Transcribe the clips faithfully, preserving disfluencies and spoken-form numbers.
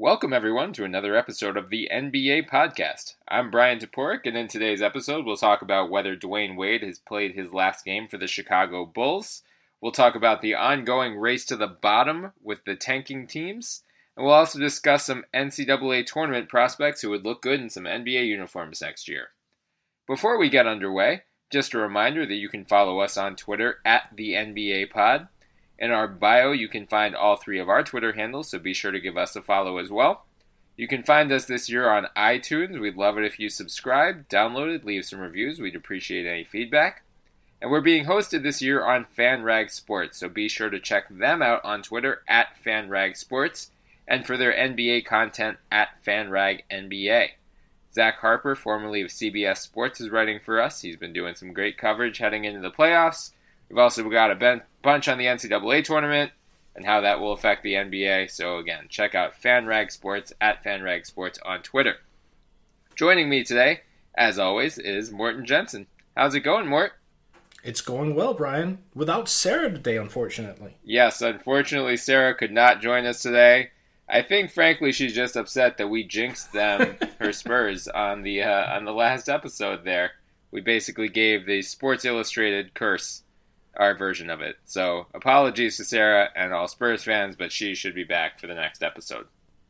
Welcome, everyone, to another episode of the N B A Podcast. I'm Brian Toporek, and in today's episode, we'll talk about whether Dwyane Wade has played his last game for the Chicago Bulls. We'll talk about the ongoing race to the bottom with the tanking teams, and we'll also discuss some N C double A tournament prospects who would look good in some N B A uniforms next year. Before we get underway, just a reminder that you can follow us on Twitter at the N B A Pod. In our bio, you can find all three of our Twitter handles, so be sure to give us a follow as well. You can find us this year on iTunes. We'd love it if you subscribe, download it, leave some reviews. We'd appreciate any feedback. And we're being hosted this year on FanRag Sports, so be sure to check them out on Twitter at FanRag Sports, and for their N B A content at FanRag N B A. Zach Harper, formerly of C B S Sports, is writing for us. He's been doing some great coverage heading into the playoffs. We've also got a ben- bunch on the N C double A tournament and how that will affect the N B A. So again, check out FanRag Sports at FanRag Sports on Twitter. Joining me today, as always, is Morten Jensen. How's it going, Mort? It's going well, Brian. Without Sarah today, unfortunately. Yes, unfortunately, Sarah could not join us today. I think, frankly, she's just upset that we jinxed them, her Spurs, on the uh, on the last episode there. We basically gave the Sports Illustrated curse our version of it. So apologies to Sarah and all Spurs fans, but she should be back for the next episode.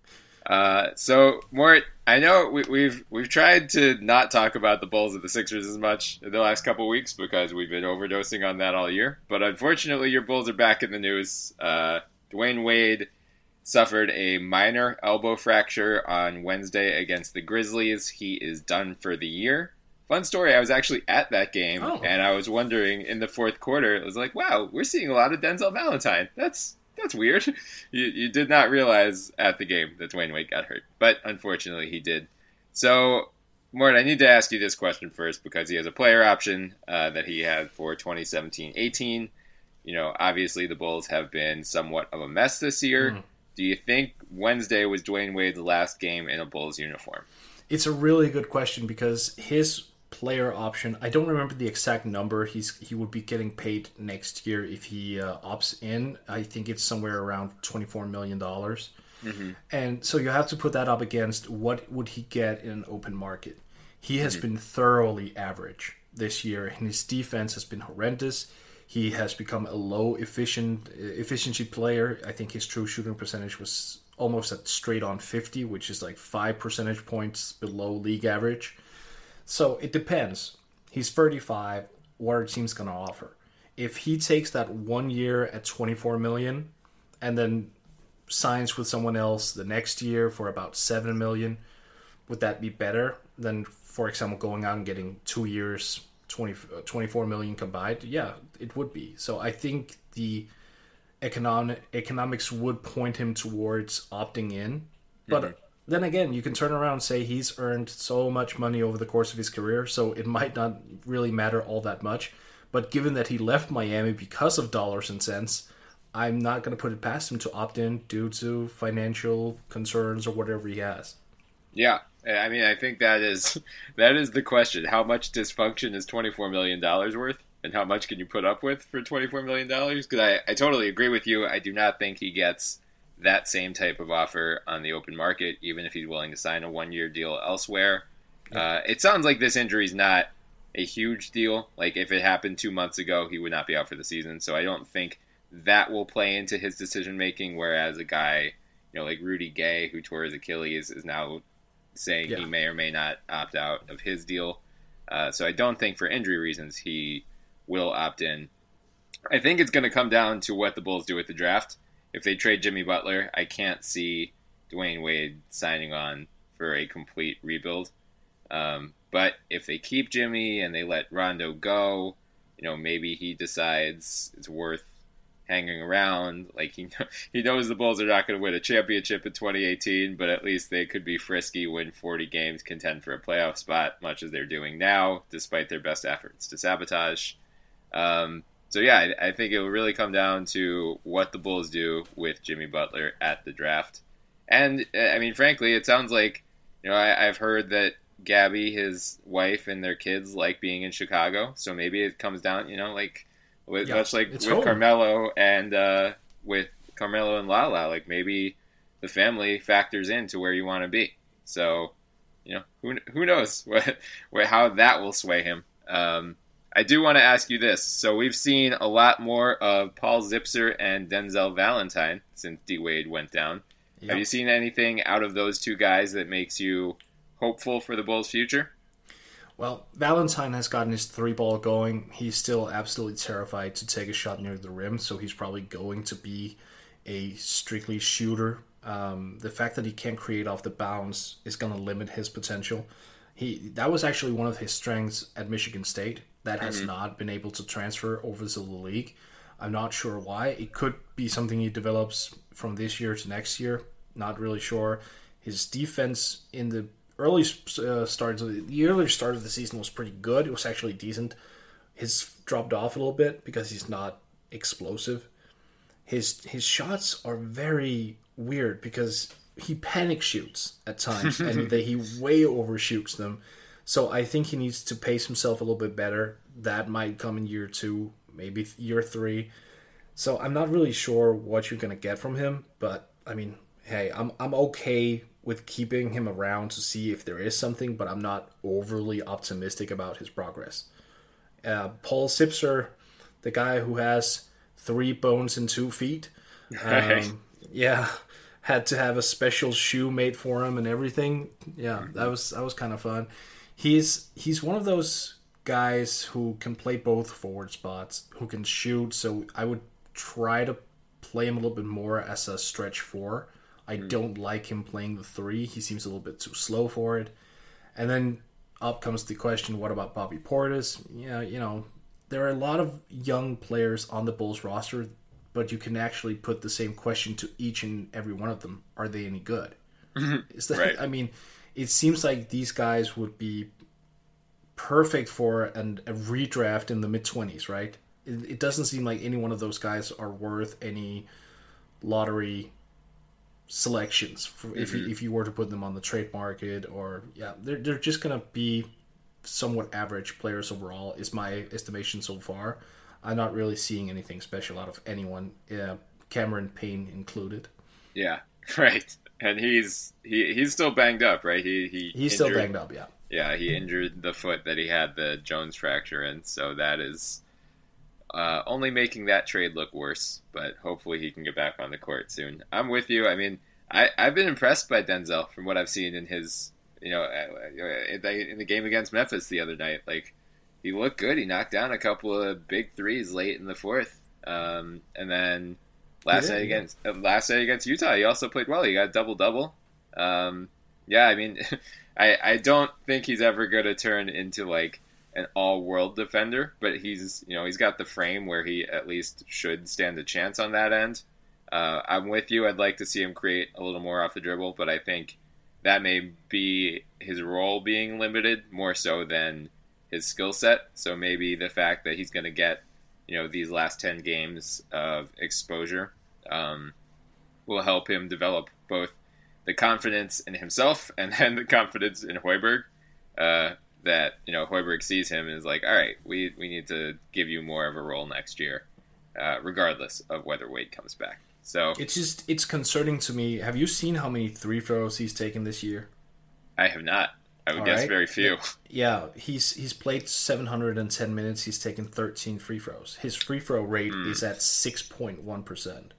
Uh, so Mort, I know we, we've we've tried to not talk about the Bulls and the Sixers as much in the last couple weeks because we've been overdosing on that all year. But unfortunately, your Bulls are back in the news. Uh, Dwyane Wade suffered a minor elbow fracture on Wednesday against the Grizzlies. He is done for the year. Fun story, I was actually at that game, oh. and I was wondering in the fourth quarter, it was like, wow, we're seeing a lot of Denzel Valentine. That's that's weird. You, you did not realize at the game that Dwyane Wade got hurt, but unfortunately he did. So, Mort, I need to ask you this question first because he has a player option uh, that he had for twenty seventeen eighteen. You know, obviously the Bulls have been somewhat of a mess this year. Mm. Do you think Wednesday was Dwyane Wade's last game in a Bulls uniform? It's a really good question because his player option, I don't remember the exact number he's he would be getting paid next year if he uh, opts in. I think it's somewhere around twenty-four million dollars. Mm-hmm. And so you have to put that up against what would he get in an open market. He has mm-hmm. been thoroughly average this year, and his defense has been horrendous. He has become a low efficient efficiency player. I think his true shooting percentage was almost at straight on fifty, which is like five percentage points below league average. So it depends. He's thirty-five. What are teams going to offer? If he takes that one year at twenty-four million dollars and then signs with someone else the next year for about seven million dollars, would that be better than, for example, going out and getting two years, twenty, twenty-four million dollars combined? Yeah, it would be. So I think the economic economics would point him towards opting in. But mm-hmm. then again, you can turn around and say he's earned so much money over the course of his career, so it might not really matter all that much. But given that he left Miami because of dollars and cents, I'm not going to put it past him to opt in due to financial concerns or whatever he has. Yeah, I mean, I think that is that is the question. How much dysfunction is twenty-four million dollars worth? And how much can you put up with for twenty-four million dollars? Because I, I totally agree with you. I do not think he gets that same type of offer on the open market, even if he's willing to sign a one-year deal elsewhere. Yeah. Uh, it sounds like this injury is not a huge deal. Like, if it happened two months ago, he would not be out for the season. So I don't think that will play into his decision-making, whereas a guy, you know, like Rudy Gay, who tore his Achilles, is now saying yeah. he may or may not opt out of his deal. Uh, so I don't think for injury reasons he will opt in. I think it's going to come down to what the Bulls do with the draft. If they trade Jimmy Butler, I can't see Dwyane Wade signing on for a complete rebuild. Um, but if they keep Jimmy and they let Rondo go, you know, maybe he decides it's worth hanging around. Like, he he knows the Bulls are not going to win a championship in twenty eighteen, but at least they could be frisky, win forty games, contend for a playoff spot, much as they're doing now, despite their best efforts to sabotage. Um, So, yeah, I, I think it will really come down to what the Bulls do with Jimmy Butler at the draft. And, I mean, frankly, it sounds like, you know, I, I've heard that Gabby, his wife, and their kids like being in Chicago. So maybe it comes down, you know, like, with, yeah, much like with home. Carmelo and uh, with Carmelo and Lala. Like, maybe the family factors into where you want to be. So, you know, who who knows what, what how that will sway him. Um, I do want to ask you this. So we've seen a lot more of Paul Zipser and Denzel Valentine since D Wade went down. Yep. Have you seen anything out of those two guys that makes you hopeful for the Bulls' future? Well, Valentine has gotten his three ball going. He's still absolutely terrified to take a shot near the rim, so he's probably going to be a strictly shooter. Um, the fact that he can't create off the bounce is going to limit his potential. He that was actually one of his strengths at Michigan State. That has mm-hmm. not been able to transfer over to the league. I'm not sure why. It could be something he develops from this year to next year. Not really sure. His defense in the early uh, starts of the earlier start of the season was pretty good. It was actually decent. His dropped off a little bit because he's not explosive. His his shots are very weird because he panic shoots at times and they, he way overshoots them. So I think he needs to pace himself a little bit better. That might come in year two, maybe year three. So I'm not really sure what you're gonna get from him, but I mean, hey, I'm I'm okay with keeping him around to see if there is something, but I'm not overly optimistic about his progress. Uh, Paul Zipser, the guy who has three bones and two feet, um, yeah, had to have a special shoe made for him and everything. Yeah, that was that was kind of fun. He's he's one of those guys who can play both forward spots, who can shoot. So I would try to play him a little bit more as a stretch four. I mm. don't like him playing the three. He seems a little bit too slow for it. And then up comes the question, what about Bobby Portis? Yeah, you know, there are a lot of young players on the Bulls roster, but you can actually put the same question to each and every one of them. Are they any good? Is that, right. I mean, it seems like these guys would be perfect for an, a redraft in the mid-twenties, right? It, it doesn't seem like any one of those guys are worth any lottery selections for, mm-hmm. if you, if you were to put them on the trade market, or yeah, they're they're just gonna be somewhat average players overall, is my estimation so far. I'm not really seeing anything special out of anyone, uh, Cameron Payne included. Yeah, right. And he's he he's still banged up, right? He he he's injured, still banged up, yeah. Yeah, he injured the foot that he had the Jones fracture in, so that is uh, only making that trade look worse. But hopefully he can get back on the court soon. I'm with you. I mean, I I've been impressed by Denzel from what I've seen in his, you know, in the game against Memphis the other night. Like, he looked good. He knocked down a couple of big threes late in the fourth, um, and then last yeah, night yeah. against uh, last night against Utah, he also played well. He got double double. Um, yeah, I mean, I I don't think he's ever going to turn into like an all world defender, but he's you know he's got the frame where he at least should stand a chance on that end. Uh, I'm with you. I'd like to see him create a little more off the dribble, but I think that may be his role being limited more so than his skill set. So maybe the fact that he's going to get, you know, these last ten games of exposure um, will help him develop both the confidence in himself and then the confidence in Hoiberg. Uh, that, you know, Hoiberg sees him and is like, all right, we, we need to give you more of a role next year, uh, regardless of whether Wade comes back. So it's just, it's concerning to me. Have you seen how many three throws he's taken this year? I have not. I would All guess right. very few. Yeah, he's he's played seven hundred ten minutes. He's taken thirteen free throws. His free throw rate mm. is at six point one percent.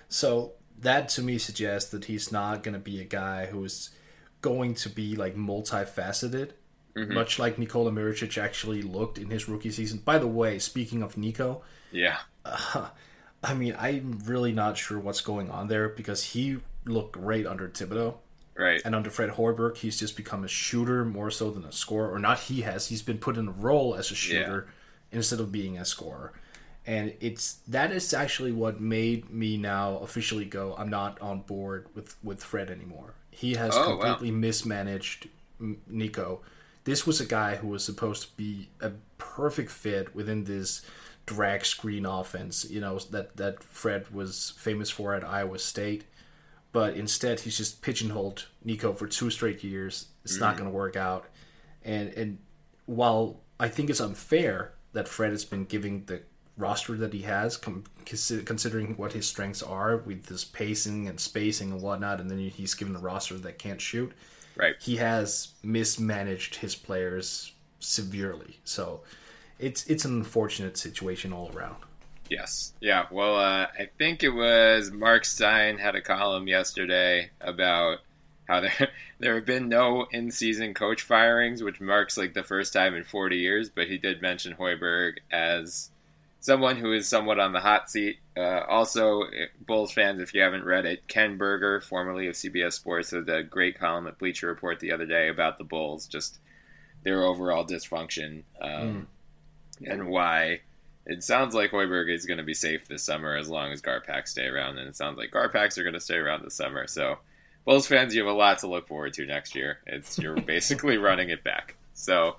So that to me suggests that he's not going to be a guy who is going to be like multifaceted, mm-hmm. much like Nikola Mirotic actually looked in his rookie season. By the way, speaking of Nico, yeah, uh, I mean, I'm really not sure what's going on there because he looked great under Thibodeau. Right. And under Fred Hoiberg, he's just become a shooter more so than a scorer. Or not he has. He's been put in a role as a shooter yeah. instead of being a scorer. And it's that is actually what made me now officially go, I'm not on board with, with Fred anymore. He has oh, completely wow. mismanaged Nico. This was a guy who was supposed to be a perfect fit within this drag screen offense, you know, that, that Fred was famous for at Iowa State. But instead, he's just pigeonholed Nico for two straight years. It's mm-hmm. not going to work out. And and while I think it's unfair that Fred has been giving the roster that he has, com- considering what his strengths are with this pacing and spacing and whatnot, and then he's given a roster that can't shoot. Right. He has mismanaged his players severely. So it's it's an unfortunate situation all around. Yes. Yeah. Well, uh, I think it was Mark Stein had a column yesterday about how there there have been no in-season coach firings, which marks like the first time in forty years. But he did mention Hoiberg as someone who is somewhat on the hot seat. Uh, also, Bulls fans, if you haven't read it, Ken Berger, formerly of C B S Sports, had a great column at Bleacher Report the other day about the Bulls, just their overall dysfunction um, mm. and why. It sounds like Hoiberg is going to be safe this summer as long as Garpax stay around, and it sounds like Garpax are going to stay around this summer. So, Bulls fans, you have a lot to look forward to next year. It's you're basically running it back. So,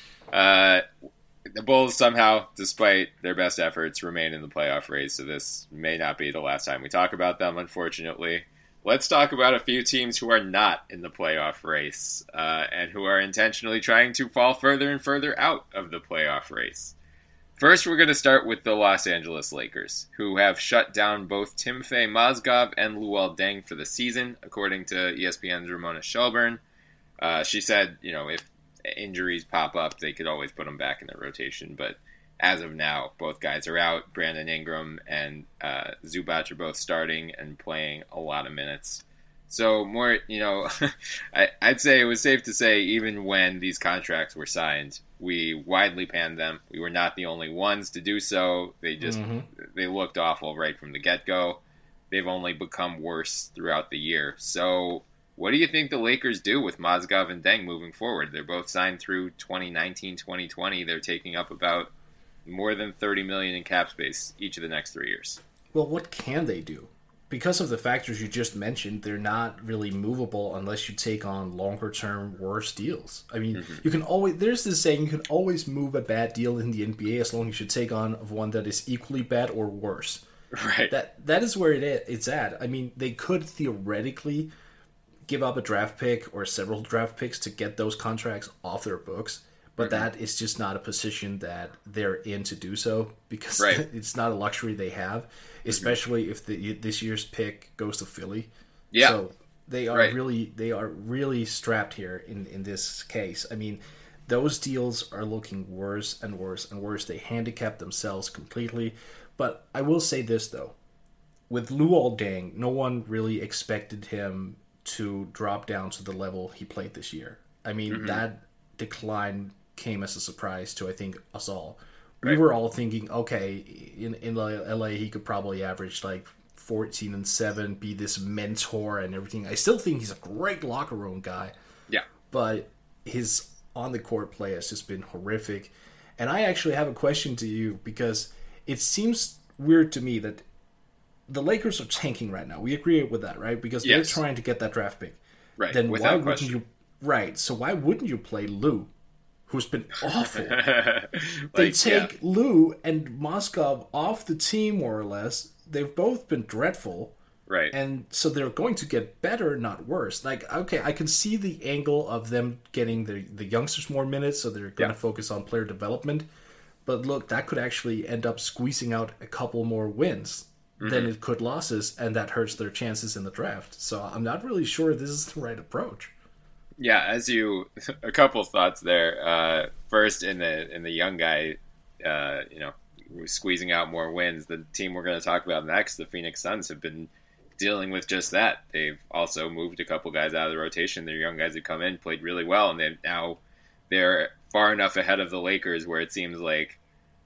uh, the Bulls somehow, despite their best efforts, remain in the playoff race. So this may not be the last time we talk about them, unfortunately. Let's talk about a few teams who are not in the playoff race uh, and who are intentionally trying to fall further and further out of the playoff race. First, we're going to start with the Los Angeles Lakers, who have shut down both Timofey Mozgov and Luol Deng for the season, according to E S P N's Ramona Shelburne. Uh, she said, you know, if injuries pop up, they could always put them back in the rotation. But as of now, both guys are out. Brandon Ingram and uh, Zubac are both starting and playing a lot of minutes. So more, you know, I, I'd say it was safe to say even when these contracts were signed, we widely panned them. We were not the only ones to do so. They just, mm-hmm. they looked awful right from the get-go. They've only become worse throughout the year. So what do you think the Lakers do with Mozgov and Deng moving forward? They're both signed through twenty nineteen twenty twenty. They're taking up about more than thirty million dollars in cap space each of the next three years. Well, what can they do? Because of the factors you just mentioned, they're not really movable unless you take on longer-term worse deals. I mean, mm-hmm. you can always, there's this saying, you can always move a bad deal in the N B A as long as you take on one that is equally bad or worse. Right. That That is where it is, it's at. I mean, they could theoretically give up a draft pick or several draft picks to get those contracts off their books, but mm-hmm. that is just not a position that they're in to do so because right. it's not a luxury they have, especially mm-hmm. if the, this year's pick goes to Philly. Yeah. So they are right. really they are really strapped here in, in this case. I mean, those deals are looking worse and worse and worse. They handicap themselves completely. But I will say this, though. With Luol Deng, no one really expected him to drop down to the level he played this year. I mean, mm-hmm. that decline came as a surprise to, I think, us all. We right. were all thinking, okay, in, in L A he could probably average like fourteen and seven, be this mentor and everything. I still think he's a great locker room guy. Yeah. But his on-the-court play has just been horrific. And I actually have a question to you because it seems weird to me that the Lakers are tanking right now. We agree with that, right? Because yes. they're trying to get that draft pick. Right. Then Without why question. wouldn't you? Right. So why wouldn't you play Lou, who's been awful? like, they take yeah. Lou and Mozgov off the team, more or less. They've both been dreadful. Right. And so they're going to get better, not worse. Like, okay, I can see the angle of them getting the, the youngsters more minutes, so they're going to yeah. focus on player development. But look, that could actually end up squeezing out a couple more wins mm-hmm. than it could losses, and that hurts their chances in the draft. So I'm not really sure this is the right approach. Yeah, as you, a couple thoughts there. Uh, first, in the in the young guy, uh, you know, squeezing out more wins. The team we're going to talk about next, the Phoenix Suns, have been dealing with just that. They've also moved a couple guys out of the rotation. Their young guys have come in, played really well, and they now they're far enough ahead of the Lakers where it seems like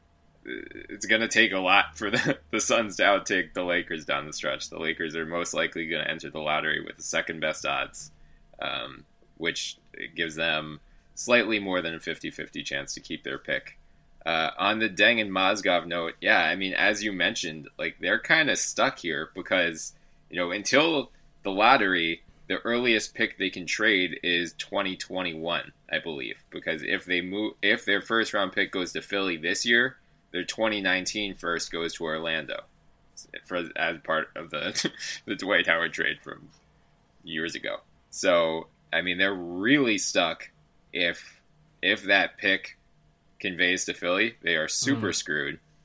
it's going to take a lot for the, the Suns to outtake the Lakers down the stretch. The Lakers are most likely going to enter the lottery with the second best odds, um, which gives them slightly more than a fifty-fifty chance to keep their pick. Uh, on the Deng and Mozgov note, yeah, I mean, as you mentioned, like they're kind of stuck here because, you know, until the lottery, the earliest pick they can trade is twenty twenty-one, I believe, because if they move, if their first round pick goes to Philly this year, their twenty nineteen first goes to Orlando for as part of the the Dwight Howard trade from years ago. So, I mean, they're really stuck if if that pick conveys to Philly. They are super mm. screwed.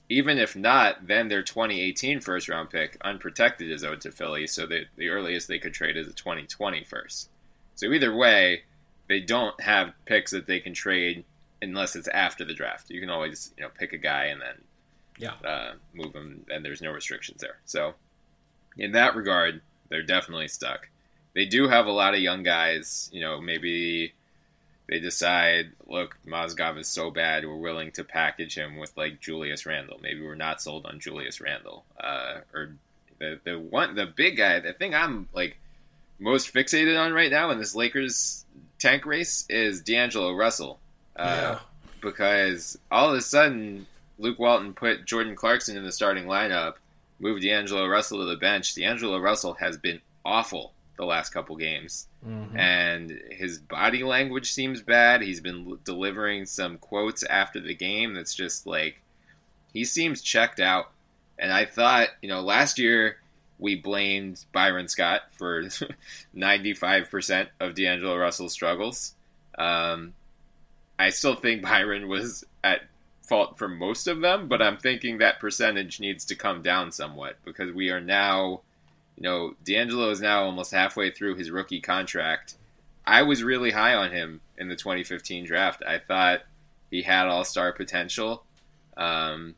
even if not, then their twenty eighteen first round pick, unprotected, is owed to Philly, so that the earliest they could trade is a twenty twenty first. So either way, they don't have picks that they can trade unless it's after the draft. You can always, you know, pick a guy and then yeah, uh, move him, and there's no restrictions there. So in that regard, they're definitely stuck. They do have a lot of young guys. You know, maybe they decide, look, Mozgov is so bad, we're willing to package him with like Julius Randle. Maybe we're not sold on Julius Randle, uh, or the the one the big guy. The thing I'm like most fixated on right now in this Lakers tank race is D'Angelo Russell, uh, yeah. because all of a sudden Luke Walton put Jordan Clarkson in the starting lineup, moved D'Angelo Russell to the bench. D'Angelo Russell has been awful the last couple games. Mm-hmm. And his body language seems bad. He's been delivering some quotes after the game that's just like, he seems checked out. And I thought, you know, last year we blamed Byron Scott for ninety-five percent of D'Angelo Russell's struggles. Um, I still think Byron was at fault for most of them, but I'm thinking that percentage needs to come down somewhat, because we are now, you know, D'Angelo is now almost halfway through his rookie contract. I was really high on him in the twenty fifteen draft. I thought he had all-star potential. Um,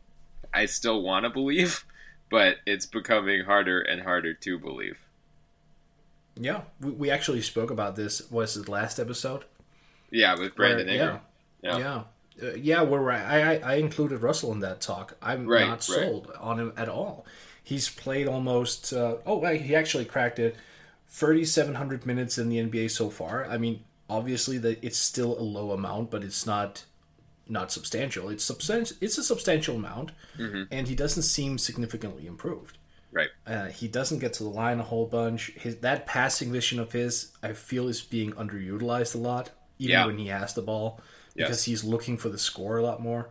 I still want to believe, but it's becoming harder and harder to believe. Yeah, we, we actually spoke about this, was it last episode? Yeah, with Brandon Where, Ingram. Yeah, yeah. Uh, yeah, we're right. I, I I included Russell in that talk. I'm right, not sold right. on him at all. He's played almost, uh, oh, he actually cracked it, thirty-seven hundred minutes in the N B A so far. I mean, obviously, that it's still a low amount, but it's not not substantial. It's substantial. It's a substantial amount, mm-hmm. and he doesn't seem significantly improved. Right. Uh, he doesn't get to the line a whole bunch. His that passing vision of his, I feel, is being underutilized a lot, even yeah. when he has the ball, because yes. he's looking for the score a lot more.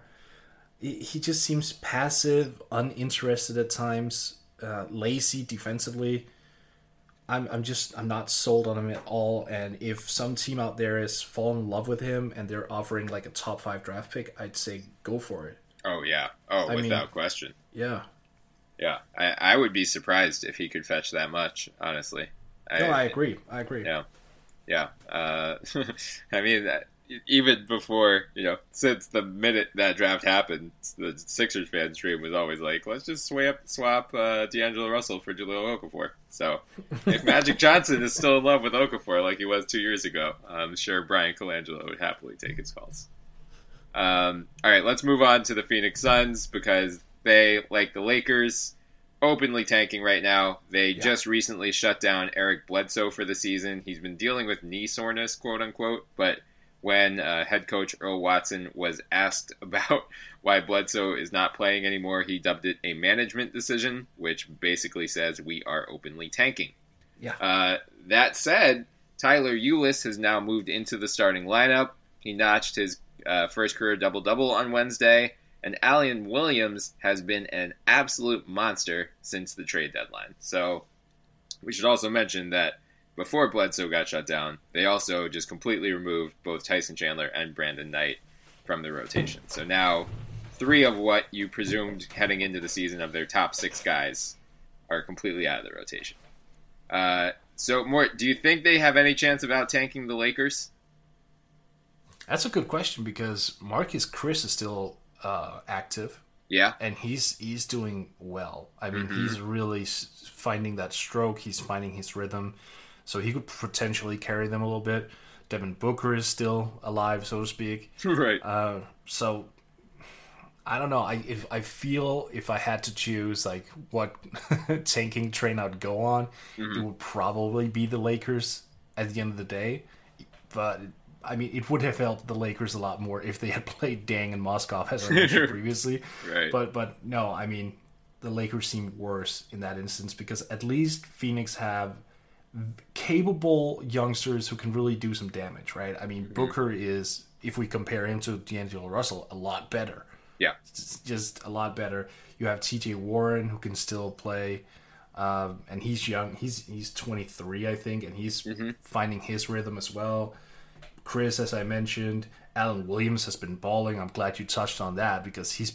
He just seems passive, uninterested at times, uh, lazy defensively. I'm I'm just I'm not sold on him at all. And if some team out there is falling in love with him and they're offering like a top five draft pick, I'd say go for it. Oh yeah, oh I without mean, question. Yeah, yeah. I, I would be surprised if he could fetch that much. Honestly, I, no, I agree. I agree. Yeah, yeah. Uh, I mean. Even before, you know, since the minute that draft happened, the Sixers fans' dream was always like, let's just swap, swap uh, D'Angelo Russell for Jahlil Okafor. So, if Magic Johnson is still in love with Okafor like he was two years ago, I'm sure Brian Colangelo would happily take his calls. Um, all right, let's move on to the Phoenix Suns, because they, like the Lakers, openly tanking right now. They yeah. just recently shut down Eric Bledsoe for the season. He's been dealing with knee soreness, quote unquote, but when uh, head coach Earl Watson was asked about why Bledsoe is not playing anymore, he dubbed it a management decision, which basically says we are openly tanking. Yeah. Uh, that said, Tyler Ulis has now moved into the starting lineup. He notched his uh, first career double-double on Wednesday, and Allen Williams has been an absolute monster since the trade deadline. So we should also mention that before Bledsoe got shut down, they also just completely removed both Tyson Chandler and Brandon Knight from the rotation. So now three of what you presumed heading into the season of their top six guys are completely out of the rotation. Uh, so, Mort, do you think they have any chance of out-tanking the Lakers? That's a good question, because Marcus Chris is still uh, active. Yeah. And he's he's doing well. I mean, mm-hmm. he's really finding that stroke. He's finding his rhythm. So he could potentially carry them a little bit. Devin Booker is still alive, so to speak. Right. Uh, so I don't know. I if I feel if I had to choose like what tanking train I'd go on, mm-hmm. it would probably be the Lakers at the end of the day. But I mean, it would have helped the Lakers a lot more if they had played Dang and Moskov as I mentioned previously. Right. But but no, I mean, the Lakers seem worse in that instance, because at least Phoenix have capable youngsters who can really do some damage, right? I mean, mm-hmm. Booker is, if we compare him to D'Angelo Russell, a lot better. Yeah. It's just a lot better. You have T J Warren, who can still play, um, and he's young. He's he's twenty-three, I think, and he's mm-hmm. finding his rhythm as well. Chris, as I mentioned, Allen Williams has been balling. I'm glad you touched on that, because he's been a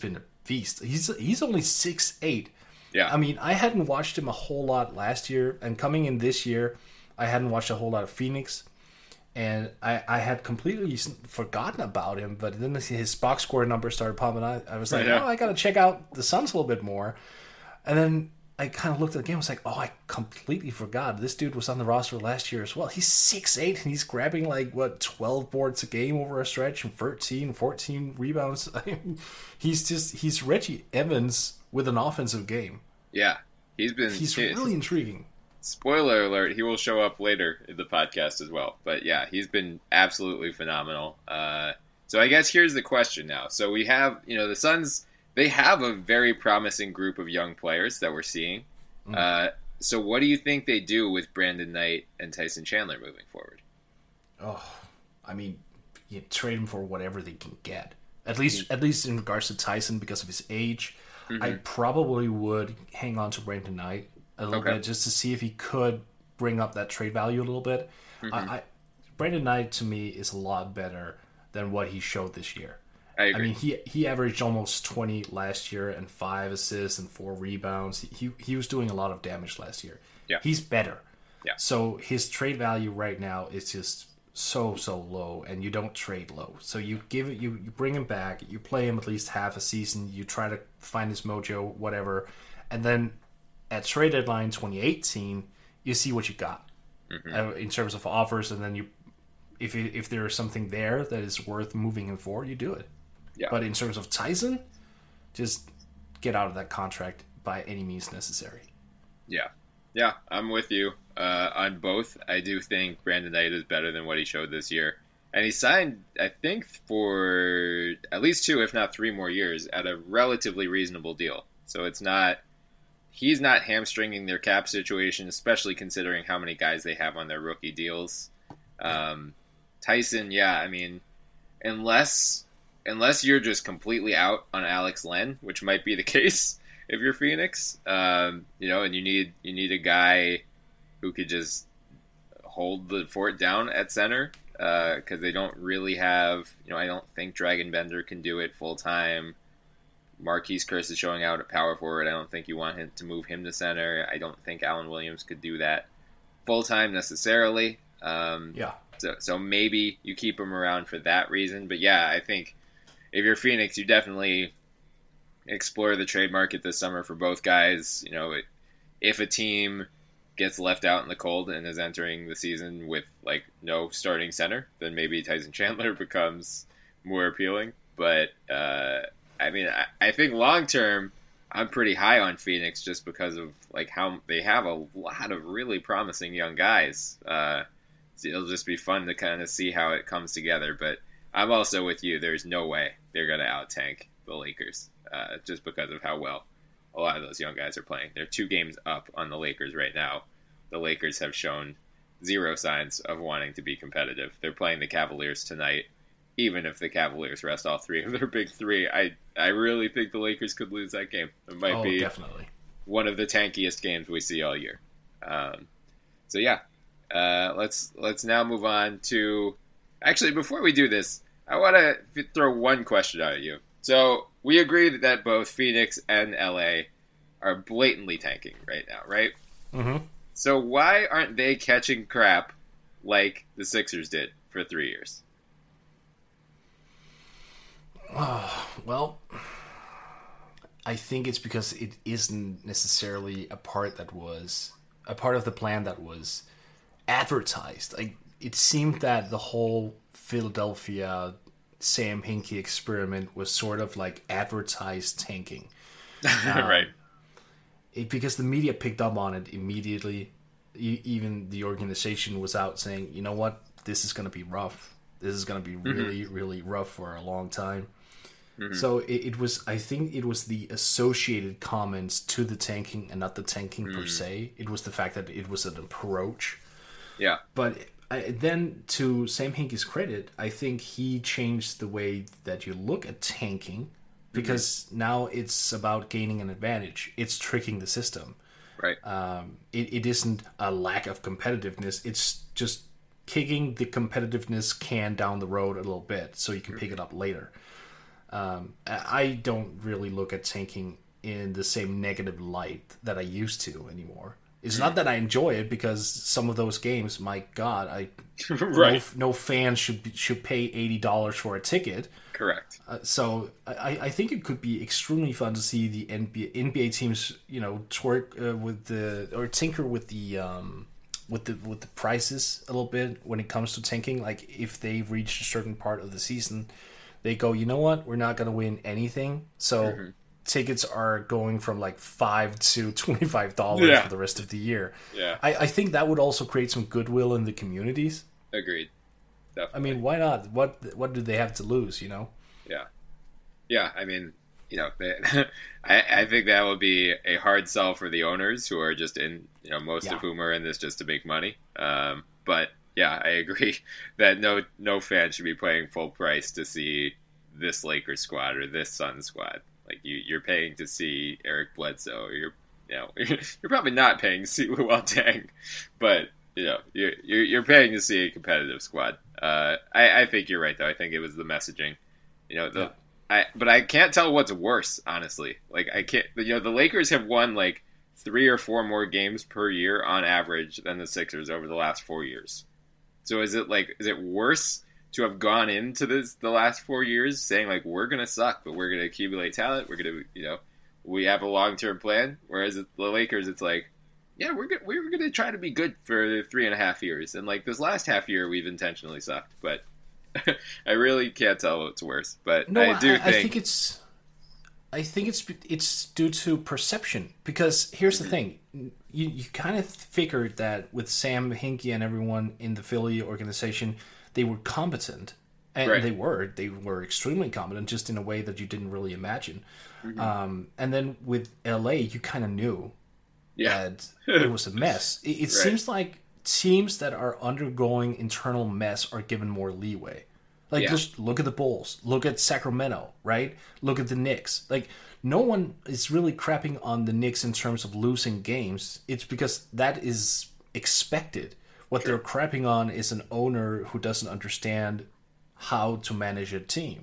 beast. He's he's only six eight. Yeah. I mean, I hadn't watched him a whole lot last year, and coming in this year, I hadn't watched a whole lot of Phoenix, and I, I had completely forgotten about him. But then his box score number started popping out. I was like, yeah. oh, I got to check out the Suns a little bit more. And then I kind of looked at the game. I was like, oh, I completely forgot. This dude was on the roster last year as well. He's six eight, and he's grabbing, like, what, twelve boards a game over a stretch, and thirteen, fourteen rebounds. I mean, he's just, he's Reggie Evans with an offensive game. Yeah. He's been... He's he, really intriguing. Spoiler alert, he will show up later in the podcast as well. But yeah, he's been absolutely phenomenal. Uh, so I guess here's the question now. So we have, you know, the Suns... They have a very promising group of young players that we're seeing. Mm. Uh, so what do you think they do with Brandon Knight and Tyson Chandler moving forward? Oh, I mean, you trade them for whatever they can get. At least, mm-hmm. at least in regards to Tyson, because of his age, mm-hmm. I probably would hang on to Brandon Knight a little okay. bit just to see if he could bring up that trade value a little bit. Mm-hmm. I, I, Brandon Knight to me is a lot better than what he showed this year. I, agree. I mean, he he averaged almost twenty last year and five assists and four rebounds. He he was doing a lot of damage last year. Yeah. He's better. Yeah. So his trade value right now is just so so low, and you don't trade low. So you give it, you you bring him back, you play him at least half a season, you try to find his mojo, whatever, and then at trade deadline twenty eighteen, you see what you got mm-hmm. uh, in terms of offers, and then you if it, if there is something there that is worth moving him for, you do it. Yeah. But in terms of Tyson, just get out of that contract by any means necessary. Yeah. Yeah, I'm with you uh, on both. I do think Brandon Knight is better than what he showed this year. And he signed, I think, for at least two, if not three more years at a relatively reasonable deal. So it's not, he's not hamstringing their cap situation, especially considering how many guys they have on their rookie deals. Um, Tyson, yeah, I mean, unless... Unless you're just completely out on Alex Len, which might be the case if you're Phoenix, um, you know, and you need you need a guy who could just hold the fort down at center because uh, they don't really have, you know, I don't think Dragon Bender can do it full time. Marquise Curse is showing out at power forward. I don't think you want him to move him to center. I don't think Alan Williams could do that full time necessarily. Um, yeah. So so maybe you keep him around for that reason. But yeah, I think. If you're Phoenix, you definitely explore the trade market this summer for both guys. You know, if a team gets left out in the cold and is entering the season with like no starting center, then maybe Tyson Chandler becomes more appealing. But uh, I mean, I, I think long term, I'm pretty high on Phoenix just because of like how they have a lot of really promising young guys. Uh, it'll just be fun to kind of see how it comes together, but. I'm also with you. There's no way they're going to out-tank the Lakers uh, just because of how well a lot of those young guys are playing. They're two games up on the Lakers right now. The Lakers have shown zero signs of wanting to be competitive. They're playing the Cavaliers tonight. Even if the Cavaliers rest all three of their big three, I I really think the Lakers could lose that game. It might oh, be definitely. one of the tankiest games we see all year. Um, so yeah, uh, let's let's now move on to... Actually, before we do this, I want to throw one question out at you. So, we agree that both Phoenix and L A are blatantly tanking right now, right? Mm-hmm. So, why aren't they catching crap like the Sixers did for three years? Oh, well, I think it's because it isn't necessarily a part that was... a part of the plan that was advertised. Like, it seemed that the whole Philadelphia Sam Hinkie experiment was sort of like advertised tanking. Um, right. It, because the media picked up on it immediately. E- even the organization was out saying, you know what, this is going to be rough. This is going to be really, mm-hmm. really rough for a long time. Mm-hmm. So it, it was, I think it was the associated comments to the tanking and not the tanking mm-hmm. per se. It was the fact that it was an approach. Yeah. But I, then, to Sam Hinkie's credit, I think he changed the way that you look at tanking because mm-hmm. now it's about gaining an advantage. It's tricking the system. Right. Um, it, it isn't a lack of competitiveness. It's just kicking the competitiveness can down the road a little bit so you can mm-hmm. pick it up later. Um, I don't really look at tanking in the same negative light that I used to anymore. It's not that I enjoy it, because some of those games, my God, I right. no, no fan should be, should pay eighty dollars for a ticket. Correct. Uh, so I, I think it could be extremely fun to see the N B A, N B A teams, you know, twerk uh, with the or tinker with the um, with the with the prices a little bit when it comes to tanking. Like if they've reached a certain part of the season, they go, you know what, we're not going to win anything, so. Mm-hmm. Tickets are going from like five to twenty five dollars yeah. for the rest of the year. Yeah, I, I think that would also create some goodwill in the communities. Agreed. Definitely. I mean, why not? What what do they have to lose? You know? Yeah, yeah. I mean, you know, they, I I think that would be a hard sell for the owners who are just in, you know, most yeah. of whom are in this just to make money. Um, but yeah, I agree that no no fan should be paying full price to see this Lakers squad or this Suns squad. Like you, you're paying to see Eric Bledsoe. Or you're, you know, you're probably not paying to see Luol Deng, but you know, you're you're paying to see a competitive squad. Uh, I, I think you're right though. I think it was the messaging. You know, the yeah. I but I can't tell what's worse, honestly. Like I can't. You know, the Lakers have won like three or four more games per year on average than the Sixers over the last four years. So is it like is it worse to have gone into this the last four years saying like we're gonna suck, but we're gonna accumulate talent, we're gonna you know we have a long term plan. Whereas the Lakers, it's like yeah we're go- we're gonna try to be good for three and a half years, and like this last half year we've intentionally sucked. But I really can't tell what's worse. But no, I do I, think I think it's I think it's it's due to perception, because here's the thing. You you kind of figured that with Sam Hinkie and everyone in the Philly organization, they were competent, and right. they were. They were extremely competent, just in a way that you didn't really imagine. Mm-hmm. Um, and then with L A, you kind of knew yeah. that it was a mess. It, it right. seems like teams that are undergoing internal mess are given more leeway. Like, yeah. just look at the Bulls. Look at Sacramento, right? Look at the Knicks. Like, no one is really crapping on the Knicks in terms of losing games. It's because that is expected. What sure. they're crapping on is an owner who doesn't understand how to manage a team.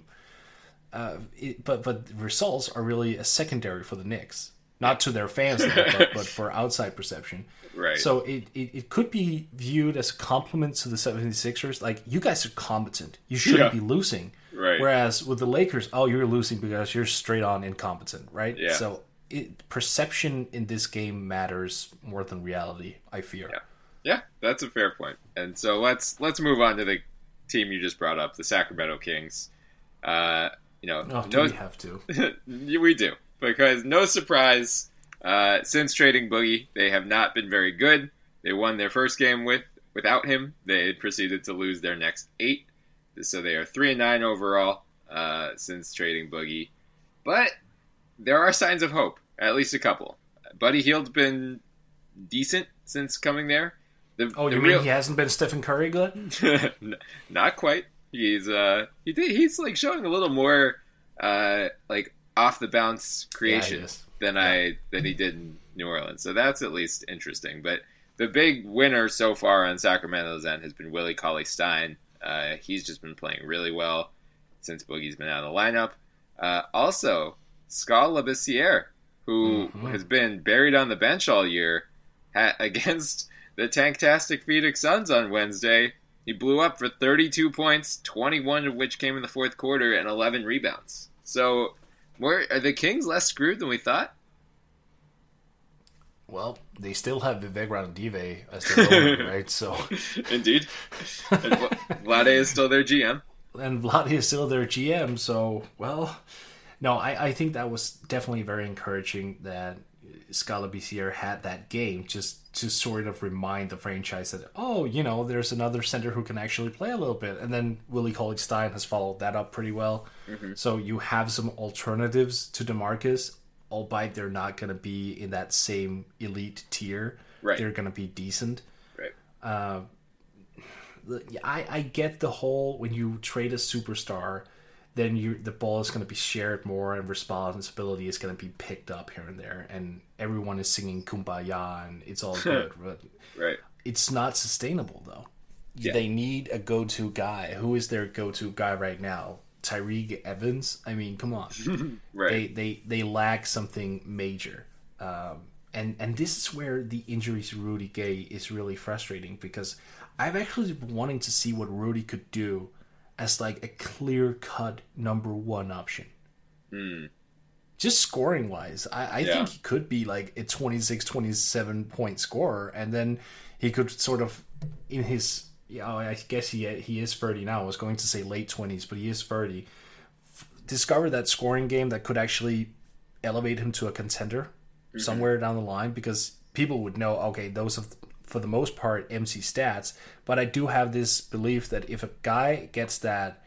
Uh, it, but but results are really a secondary for the Knicks. Not to their fans, though, but, but for outside perception. Right. So it, it, it could be viewed as a compliment to the seventy-sixers. Like, you guys are competent. You shouldn't yeah. be losing. Right. Whereas with the Lakers, oh, you're losing because you're straight on incompetent, right? Yeah. So it, perception in this game matters more than reality, I fear. Yeah. Yeah, that's a fair point. And so let's let's move on to the team you just brought up, the Sacramento Kings. Uh, you know, oh, do no, we have to? we do, because no surprise, uh, since trading Boogie, they have not been very good. They won their first game with without him. They proceeded to lose their next eight, so they are three and nine overall uh, since trading Boogie. But there are signs of hope, at least a couple. Buddy Hield's been decent since coming there. The, oh, the you real... mean he hasn't been Stephen Curry good? Not quite. He's uh he he's like showing a little more uh like off the bounce creation yeah, than yeah. I than he did in New Orleans. So that's at least interesting. But the big winner so far on Sacramento's end has been Willie Cauley-Stein. Uh, he's just been playing really well since Boogie's been out of the lineup. Uh, also, Skal Labissiere, who mm-hmm. has been buried on the bench all year, ha- against the Tanktastic Phoenix Suns on Wednesday, he blew up for thirty-two points, twenty-one of which came in the fourth quarter, and eleven rebounds. So, more, are the Kings less screwed than we thought? Well, they still have Vivek Ranadive as their owner, right? So, indeed, and Vlade is still their G M, and Vlade is still their G M. So, well, no, I, I think that was definitely very encouraging that Skal Labissiere had that game, just to sort of remind the franchise that, oh, you know, there's another center who can actually play a little bit. And then Willie Cauley-Stein has followed that up pretty well. Mm-hmm. So you have some alternatives to DeMarcus, albeit they're not going to be in that same elite tier. Right. They're going to be decent. Right. Uh, I, I get the whole, when you trade a superstar, then you the ball is going to be shared more and responsibility is going to be picked up here and there. And everyone is singing Kumbaya and it's all good. But right. It's not sustainable, though. Yeah. They need a go-to guy. Who is their go-to guy right now Tyreek Evans. I mean, come on. Right. They they they lack something major. Um, and and this is where the injuries to Rudy Gay is really frustrating, because I've actually been wanting to see what Rudy could do as like a clear-cut number one option. Mm. Just scoring wise, I, I yeah. think he could be like a twenty-six, twenty-seven point scorer, and then he could sort of, in his, you know, I guess he he is thirty now. I was going to say late twenties, but he is thirty. F- discover that scoring game that could actually elevate him to a contender mm-hmm. somewhere down the line, because people would know, okay, those are, for the most part, M C stats. But I do have this belief that if a guy gets that,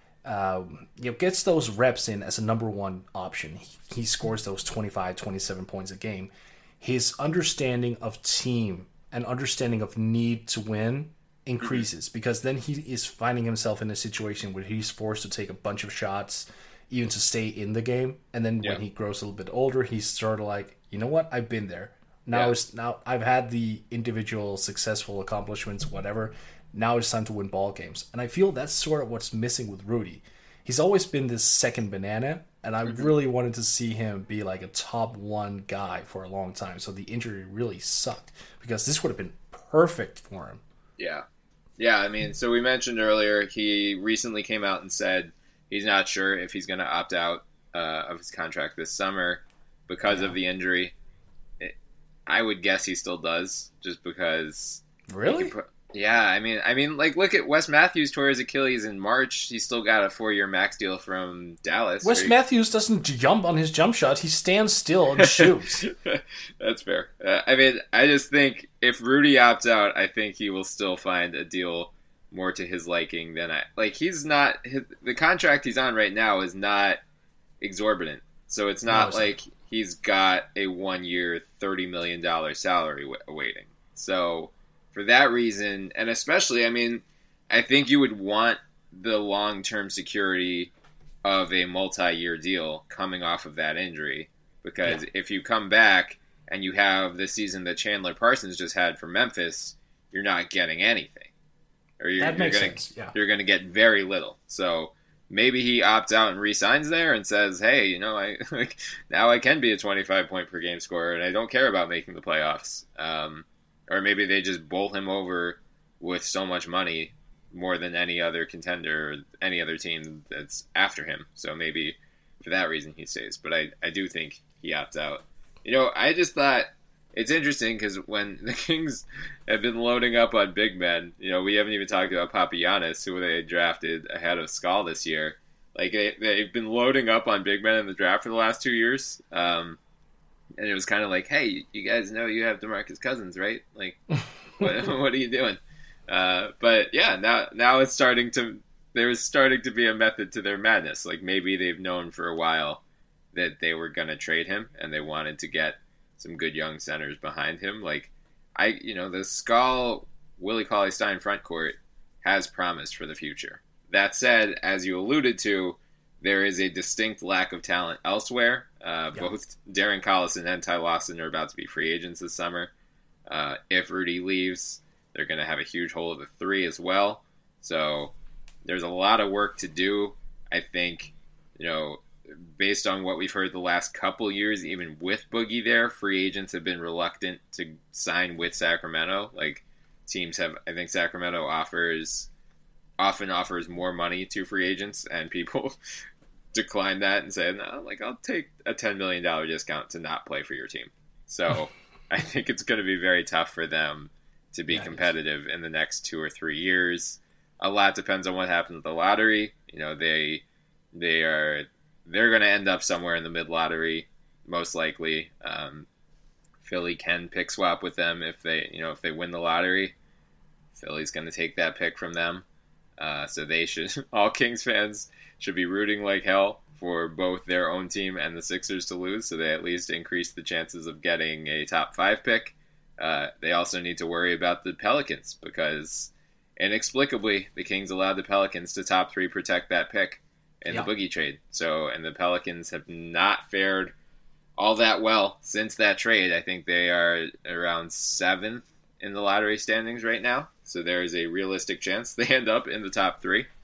Um, you know, gets those reps in as a number one option, he, he scores those twenty-five, twenty-seven points a game. His understanding of team and understanding of need to win increases, mm-hmm. because then he is finding himself in a situation where he's forced to take a bunch of shots even to stay in the game. And then yeah. when he grows a little bit older, he's sort of like, you know what, I've been there. Now yeah. it's now I've had the individual successful accomplishments, whatever. Now it's time to win ball games. And I feel that's sort of what's missing with Rudy. He's always been this second banana, and I mm-hmm. really wanted to see him be like a top one guy for a long time. So the injury really sucked, because this would have been perfect for him. Yeah. Yeah, I mean, so we mentioned earlier, he recently came out and said he's not sure if he's going to opt out uh, of his contract this summer because yeah. of the injury. It, I would guess he still does, just because... Really? Put, Yeah, I mean, I mean, like, look at Wes Matthews tore his Achilles in March. He still got a four-year max deal from Dallas. Wes Matthews doesn't jump on his jump shot. He stands still and shoots. That's fair. Uh, I mean, I just think if Rudy opts out, I think he will still find a deal more to his liking than I... Like, he's not... His, the contract he's on right now is not exorbitant. So it's not no, like not. He's got a one-year, thirty million dollars salary w- awaiting. So... For that reason, and especially, I mean, I think you would want the long-term security of a multi-year deal coming off of that injury. Because yeah. if you come back and you have the season that Chandler Parsons just had for Memphis, you're not getting anything. Or you're, that makes you're gonna, sense, yeah. You're going to get very little. So maybe he opts out and re-signs there and says, hey, you know, I like now I can be a twenty-five point per game scorer, and I don't care about making the playoffs. Um Or maybe they just bowl him over with so much money, more than any other contender or any other team that's after him. So maybe for that reason he stays. But I, I do think he opts out. You know, I just thought it's interesting because when the Kings have been loading up on big men, you know, we haven't even talked about Papagiannis, who they drafted ahead of Skal this year. Like, they, they've been loading up on big men in the draft for the last two years. Um And it was kind of like, hey, you guys know you have DeMarcus Cousins, right? Like, what, what are you doing? Uh, but yeah, now now it's starting to, there's starting to be a method to their madness. Like, maybe they've known for a while that they were going to trade him and they wanted to get some good young centers behind him. Like, I, you know, the Skal Willie Cauley-Stein front court has promise for the future. That said, as you alluded to, there is a distinct lack of talent elsewhere. Uh, yeah. Both Darren Collison and Ty Lawson are about to be free agents this summer. Uh, if Rudy leaves, they're going to have a huge hole of the three as well. So there's a lot of work to do. I think, you know, based on what we've heard the last couple years, even with Boogie there, free agents have been reluctant to sign with Sacramento. Like, teams have, I think Sacramento offers, often offers more money to free agents, and people decline that and say, no, like, I'll take a ten million dollars discount to not play for your team. So I think it's going to be very tough for them to be yeah, competitive in the next two or three years. A lot depends on what happens with the lottery. You know, they they are they're going to end up somewhere in the mid lottery, most likely. Um, Philly can pick swap with them if they you know if they win the lottery. Philly's going to take that pick from them. Uh, so they should all Kings fans should be rooting like hell for both their own team and the Sixers to lose, so they at least increase the chances of getting a top five pick. Uh, they also need to worry about the Pelicans because inexplicably the Kings allowed the Pelicans to top three protect that pick in yeah. the Boogie trade. So, and the Pelicans have not fared all that well since that trade. I think they are around seventh in the lottery standings right now. So there is a realistic chance they end up in the top three.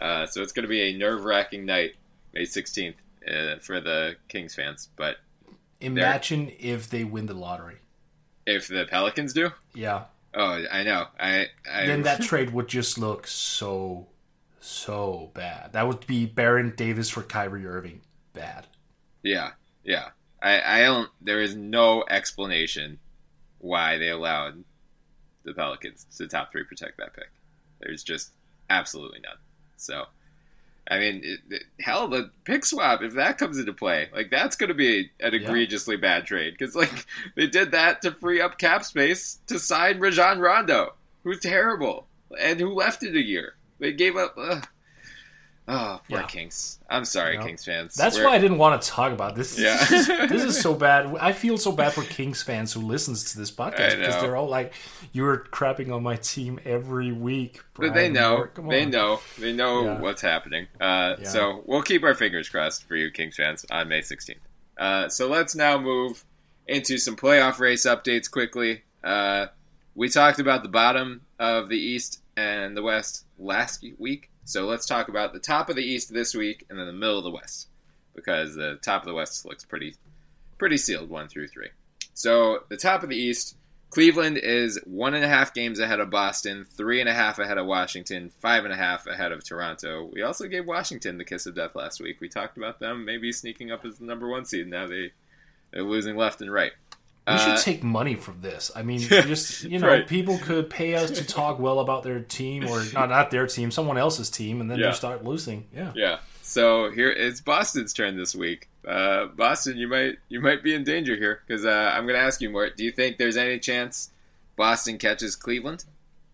Uh, so it's going to be a nerve-wracking night, May sixteenth, uh, for the Kings fans. But imagine if they win the lottery. If the Pelicans do? Yeah. Oh, I know. I, I Then that trade would just look so, so bad. That would be Baron Davis for Kyrie Irving. Bad. Yeah, yeah. I, I don't. There is no explanation why they allowed the Pelicans to top three protect that pick. There's just absolutely none. So, I mean, it, it, hell, the pick swap, if that comes into play, like, that's going to be an egregiously yeah. bad trade. Because, like, they did that to free up cap space to sign Rajon Rondo, who's terrible, and who left in a year. They gave up... Ugh. Oh, poor yeah. Kings. I'm sorry, yep. Kings fans. That's We're... why I didn't want to talk about this. Yeah. this, is, this is so bad. I feel so bad for Kings fans who listens to this podcast because they're all like, "You're crapping on my team every week." Brian. But they know. They know. They know yeah. what's happening. Uh, yeah. So we'll keep our fingers crossed for you, Kings fans, on May sixteenth. Uh, so let's now move into some playoff race updates quickly. Uh, we talked about the bottom of the East and the West last week. So let's talk about the top of the East this week and then the middle of the West, because the top of the West looks pretty pretty sealed, one through three. So the top of the East, Cleveland is one and a half games ahead of Boston, three and a half ahead of Washington, five and a half ahead of Toronto. We also gave Washington the kiss of death last week. We talked about them maybe sneaking up as the number one seed. Now they, they're losing left and right. We should uh, take money from this. I mean, just, you know, right. people could pay us to talk well about their team, or not not their team, someone else's team, and then yeah. they start losing. Yeah. Yeah. So here it's Boston's turn this week. Uh, Boston, you might you might be in danger here, because uh, I'm going to ask you, Mort, do you think there's any chance Boston catches Cleveland?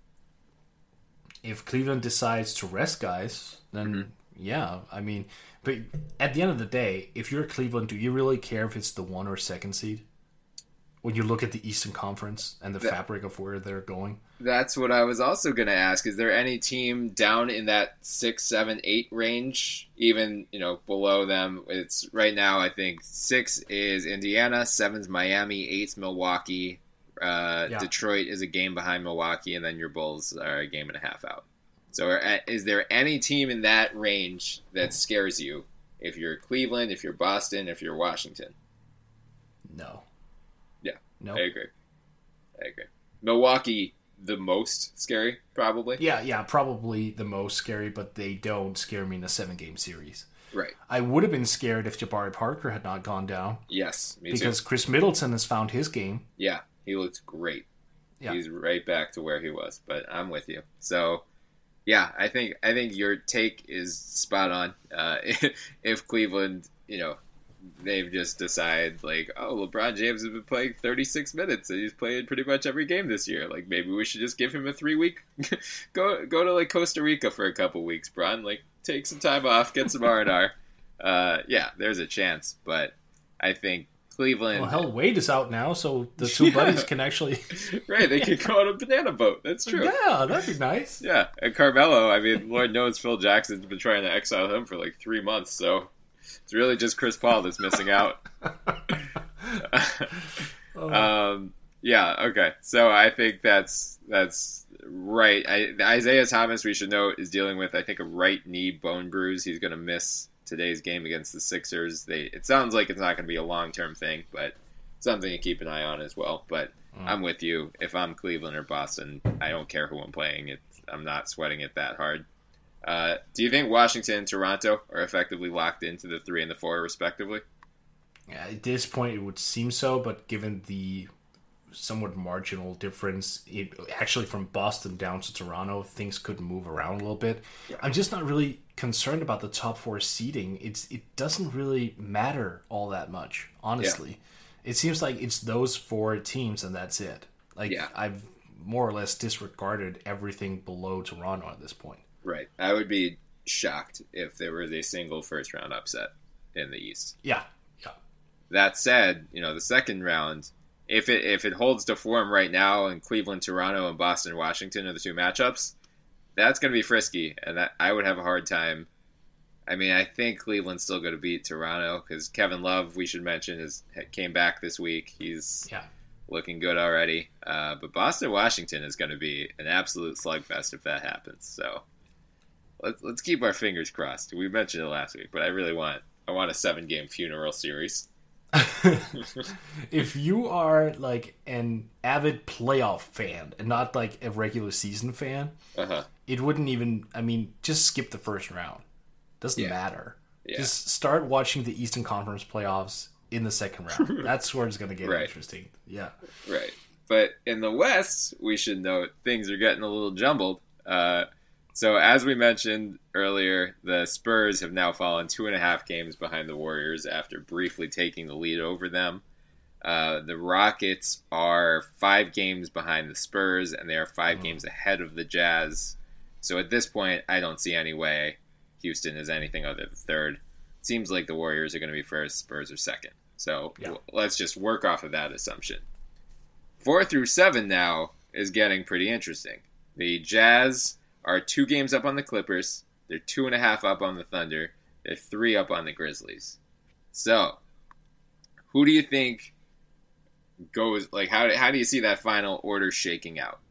If Cleveland decides to rest guys, then mm-hmm. yeah. I mean, but at the end of the day, if you're Cleveland, do you really care if it's the one or second seed? When you look at the Eastern Conference and the that, fabric of where they're going? That's what I was also going to ask. Is there any team down in that six, seven, eight range, even, you know, below them? It's right now, I think, six is Indiana, seven's Miami, eight's Milwaukee. Uh, yeah. Detroit is a game behind Milwaukee, and then your Bulls are a game and a half out. So are, is there any team in that range that scares you if you're Cleveland, if you're Boston, if you're Washington? No. No, I agree. I agree. Milwaukee, the most scary, probably. Yeah, yeah, probably the most scary, but they don't scare me in a seven-game series. Right. I would have been scared if Jabari Parker had not gone down. Yes, me because too. Because Chris Middleton has found his game. Yeah, he looked great. Yeah. He's right back to where he was, but I'm with you. So, yeah, I think I think your take is spot on. Uh, if Cleveland, you know, they've just decided, like, oh, LeBron James has been playing thirty-six minutes, and he's played pretty much every game this year. Like, maybe we should just give him a three-week... go go to, like, Costa Rica for a couple weeks, Bron. Like, take some time off, get some R and R. Uh, yeah, there's a chance, but I think Cleveland... Well, hell, Wade is out now, so the two yeah. buddies can actually... right, they can go on a banana boat. That's true. Yeah, that'd be nice. Yeah, and Carmelo, I mean, Lord knows Phil Jackson's been trying to exile him for, like, three months, so... It's really just Chris Paul that's missing out. um, yeah, okay. So I think that's that's right. I, Isaiah Thomas, we should note, is dealing with, I think, a right knee bone bruise. He's going to miss today's game against the Sixers. They It sounds like it's not going to be a long-term thing, but something to keep an eye on as well. But mm. I'm with you. If I'm Cleveland or Boston, I don't care who I'm playing. It, I'm not sweating it that hard. Uh, do you think Washington and Toronto are effectively locked into the three and the four, respectively? Yeah, at this point, it would seem so, but given the somewhat marginal difference, it, actually from Boston down to Toronto, things could move around a little bit. Yeah. I'm just not really concerned about the top four seeding. It's it doesn't really matter all that much, honestly. Yeah. It seems like it's those four teams and that's it. Like yeah. I've more or less disregarded everything below Toronto at this point. Right. I would be shocked if there was a single first round upset in the East. Yeah. Yeah. That said, you know, the second round, if it if it holds to form right now in Cleveland, Toronto, and Boston, Washington are the two matchups, that's going to be frisky, and that, I would have a hard time. I mean, I think Cleveland's still going to beat Toronto because Kevin Love, we should mention, is came back this week. He's yeah. looking good already. Uh, but Boston, Washington is going to be an absolute slugfest if that happens. So. let's let's keep our fingers crossed. We mentioned it last week, but I really want I want a seven game funeral series. If you are like an avid playoff fan and not like a regular season fan, uh-huh. it wouldn't even. I mean, just skip the first round. Doesn't Yeah. matter. Yeah. Just start watching the Eastern Conference playoffs in the second round. That's where it's going to get Right. interesting. Yeah. Right. But in the West, we should note things are getting a little jumbled. Uh, so as we mentioned earlier, the Spurs have now fallen two and a half games behind the Warriors after briefly taking the lead over them. Uh, the Rockets are five games behind the Spurs, and they are five mm. games ahead of the Jazz. So at this point, I don't see any way Houston is anything other than third. Seems like the Warriors are going to be first, Spurs are second. So yeah. let's just work off of that assumption. Four through seven now is getting pretty interesting. The Jazz are two games up on the Clippers. They're two and a half up on the Thunder. They're three up on the Grizzlies. So, who do you think goes, like, how, how do you see that final order shaking out?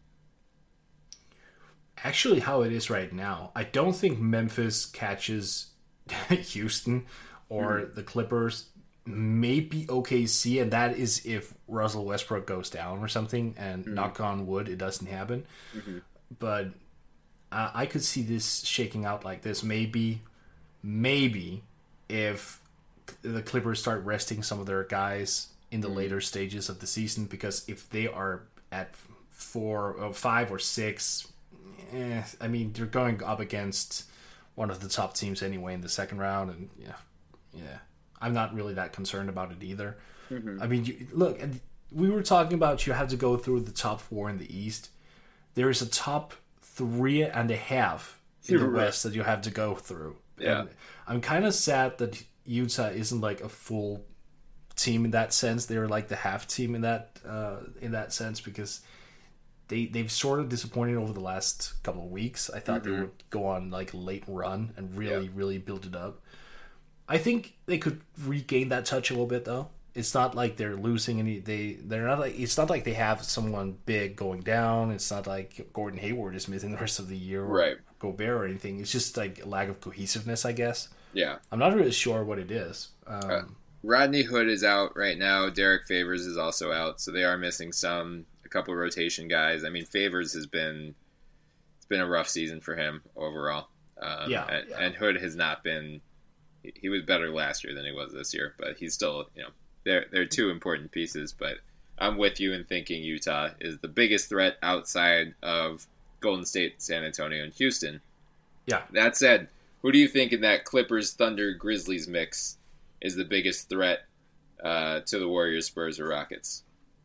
Actually, how it is right now, I don't think Memphis catches Houston or mm-hmm. the Clippers. Maybe O K C, and that is if Russell Westbrook goes down or something, and mm-hmm. knock on wood, it doesn't happen. Mm-hmm. But uh, I could see this shaking out like this. Maybe, maybe if the Clippers start resting some of their guys in the mm-hmm. later stages of the season, because if they are at four or five or six, eh, I mean, they're going up against one of the top teams anyway in the second round, and yeah, yeah. I'm not really that concerned about it either. Mm-hmm. I mean, you, look, we were talking about you have to go through the top four in the East. There is a top three and a half in You're the right. West that you have to go through. Yeah, and I'm kind of sad that Utah isn't like a full team in that sense. They're like the half team in that uh, in that sense, because they they've sort of disappointed over the last couple of weeks. I thought mm-hmm. they would go on like a late run and really yeah. really build it up. I think they could regain that touch a little bit, though. It's not like they're losing any. They they're not like it's not like they have someone big going down. It's not like Gordon Hayward is missing the rest of the year, or right. Gobert or anything. It's just like a lack of cohesiveness, I guess. Yeah, I'm not really sure what it is. Um, uh, Rodney Hood is out right now. Derek Favors is also out, so they are missing some a couple of rotation guys. I mean, Favors has been it's been a rough season for him overall. Um, yeah, and, yeah, and Hood has not been. He was better last year than he was this year, but he's still, you know, they're, they're two important pieces. But I'm with you in thinking Utah is the biggest threat outside of Golden State, San Antonio, and Houston. Yeah. That said, who do you think in that Clippers, Thunder, Grizzlies mix is the biggest threat uh, to the Warriors, Spurs, or Rockets?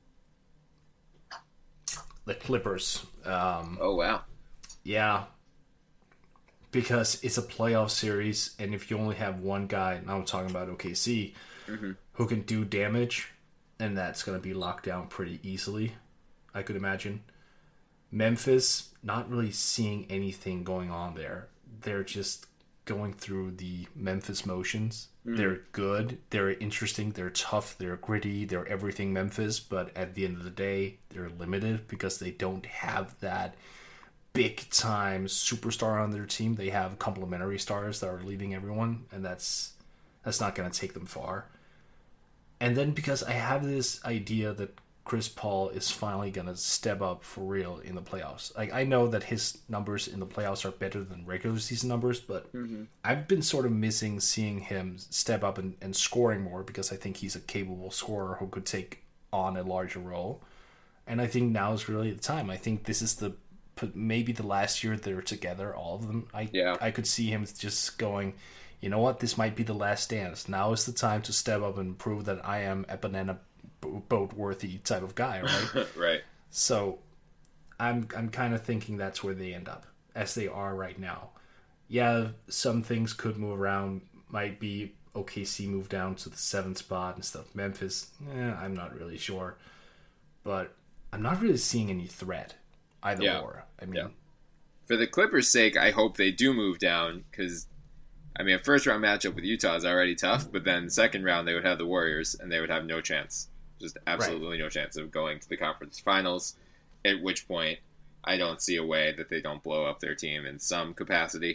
The Clippers. Um, oh, wow. Yeah. Because it's a playoff series, and if you only have one guy, now I'm talking about O K C, mm-hmm. who can do damage, and that's going to be locked down pretty easily, I could imagine. Memphis, not really seeing anything going on there. They're just going through the Memphis motions. Mm-hmm. They're good, they're interesting, they're tough, they're gritty, they're everything Memphis, but at the end of the day, they're limited because they don't have that big time superstar on their team. They have complementary stars that are leading everyone, and that's that's not going to take them far. And then because I have this idea that Chris Paul is finally going to step up for real in the playoffs. Like, I know that his numbers in the playoffs are better than regular season numbers, but mm-hmm. I've been sort of missing seeing him step up and, and scoring more, because I think he's a capable scorer who could take on a larger role. And I think now is really the time. I think this is the maybe the last year they're together, all of them. I yeah. I could see him just going, you know what, this might be the last dance. Now is the time to step up and prove that I am a banana boat worthy type of guy, right? Right. So I'm I'm kind of thinking that's where they end up, as they are right now. Yeah, some things could move around. Might be O K C move down to the seventh spot and stuff. Memphis, eh, I'm not really sure. But I'm not really seeing any threat. Either yeah. or. I mean, yeah. For the Clippers' sake, I hope they do move down, because, I mean, a first-round matchup with Utah is already tough, but then second round they would have the Warriors, and they would have no chance, just absolutely right. no chance of going to the conference finals, at which point I don't see a way that they don't blow up their team in some capacity.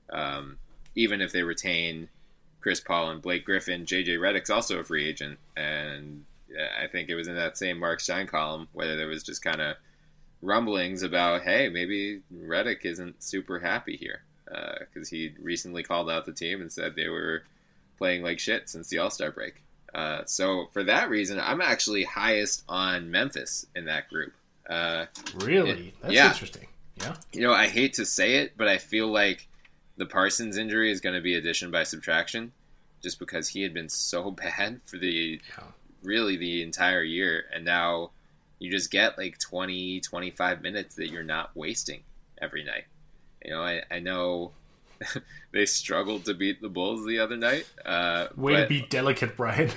Um, even if they retain Chris Paul and Blake Griffin, J J Redick's also a free agent, and I think it was in that same Mark Stein column whether there was just kind of rumblings about, hey, maybe Redick isn't super happy here because uh, he recently called out the team and said they were playing like shit since the All-Star break. Uh, so for that reason, I'm actually highest on Memphis in that group. Uh, really? It, That's yeah. interesting. Yeah. You know, I hate to say it, but I feel like the Parsons injury is going to be addition by subtraction, just because he had been so bad for the yeah. really the entire year, and now you just get like twenty, twenty-five minutes that you're not wasting every night. You know, I, I know they struggled to beat the Bulls the other night. Uh, Way but, to be delicate, Brian.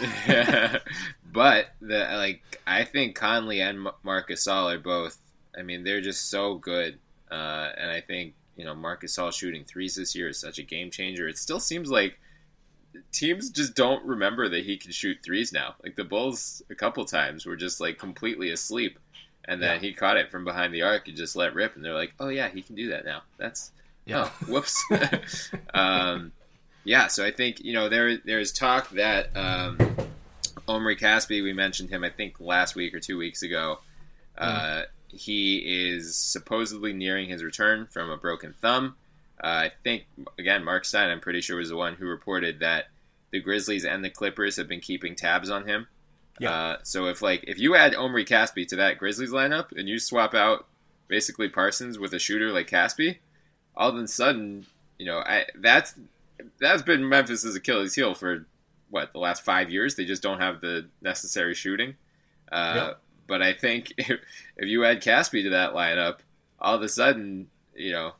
but the like, I think Conley and Marc Gasol are both. I mean, they're just so good, uh, and I think. You know, Marc Gasol shooting threes this year is such a game changer. It still seems like teams just don't remember that he can shoot threes now. Like the Bulls, a couple times were just like completely asleep, and then yeah. he caught it from behind the arc and just let rip. And they're like, "Oh yeah, he can do that now." That's yeah. Oh, whoops. um, yeah. So I think you know there there's talk that um, Omri Caspi, we mentioned him, I think last week or two weeks ago. Uh, mm. He is supposedly nearing his return from a broken thumb. Uh, I think, again, Mark Stein, I'm pretty sure, was the one who reported that the Grizzlies and the Clippers have been keeping tabs on him. Yeah. Uh, so if like if you add Omri Caspi to that Grizzlies lineup and you swap out basically Parsons with a shooter like Caspi, all of a sudden, you know, I, that's that's been Memphis' Achilles heel for, what, the last five years? They just don't have the necessary shooting. Uh yep. But I think if, if you add Caspi to that lineup, all of a sudden, you know,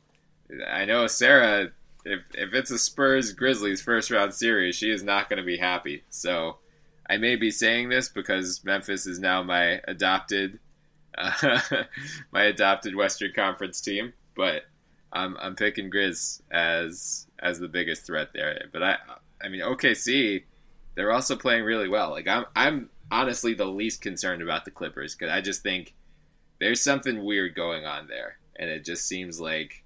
I know Sarah, if if it's a Spurs-Grizzlies first-round series, she is not going to be happy. So I may be saying this because Memphis is now my adopted uh, my adopted Western Conference team, but I'm I'm picking Grizz as as the biggest threat there. But I I mean O K C, they're also playing really well. Like I'm I'm honestly the least concerned about the Clippers because I just think there's something weird going on there, and it just seems like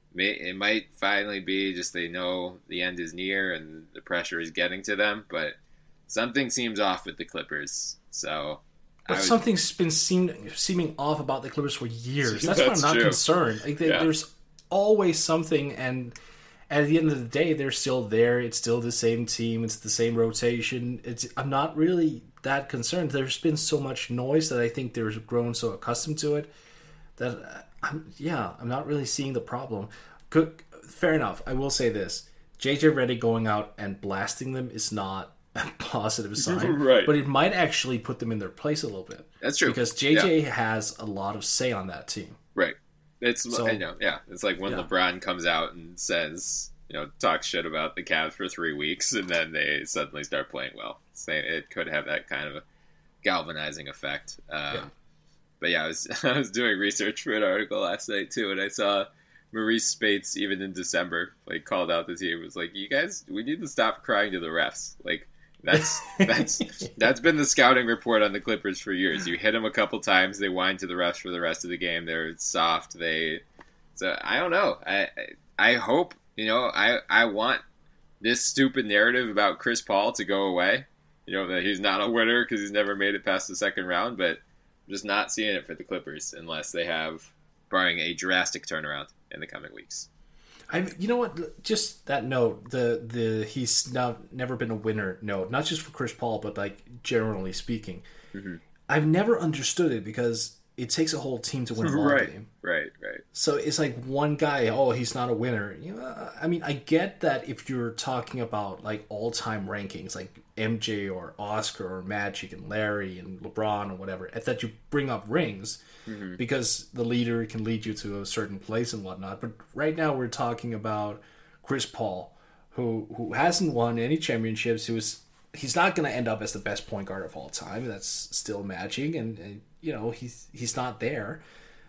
it might finally be just they know the end is near and the pressure is getting to them, but something seems off with the Clippers. So, but would... something's been seem, seeming off about the Clippers for years. That's, That's why I'm not true. concerned. Like they, yeah. There's always something, and at the end of the day, they're still there. It's still the same team. It's the same rotation. It's I'm not really that concerned. There's been so much noise that I think they're grown so accustomed to it that I'm, yeah, I'm not really seeing the problem. Good, fair enough. I will say this: J J Redick going out and blasting them is not a positive sign, right? But it might actually put them in their place a little bit. That's true because J J yeah. has a lot of say on that team, right? It's so, I know, yeah. It's like when yeah. LeBron comes out and says, you know, talks shit about the Cavs for three weeks, and then they suddenly start playing well. Saying it could have that kind of a galvanizing effect. Um, yeah. But yeah, I was I was doing research for an article last night too, and I saw Maurice Spates even in December like called out the team. It was like, you guys, we need to stop crying to the refs. Like that's that's that's been the scouting report on the Clippers for years. You hit them a couple times, they whine to the refs for the rest of the game. They're soft. They so I don't know. I I hope you know I I want this stupid narrative about Chris Paul to go away. You know that he's not a winner because he's never made it past the second round, but I'm just not seeing it for the Clippers unless they have, barring a drastic turnaround in the coming weeks. I, you know what? Just that note, the the he's now never been a winner note, not just for Chris Paul, but like generally speaking. Mm-hmm. I've never understood it because it takes a whole team to win a ball right, game. Right, right. So it's like one guy, oh, he's not a winner. You know, I mean, I get that if you're talking about like all-time rankings, like M J or Oscar or Magic and Larry and LeBron or whatever, that you bring up rings mm-hmm. because the leader can lead you to a certain place and whatnot. But right now we're talking about Chris Paul, who who hasn't won any championships, who is he's not going to end up as the best point guard of all time. That's still Magic, and, and you know he's he's not there,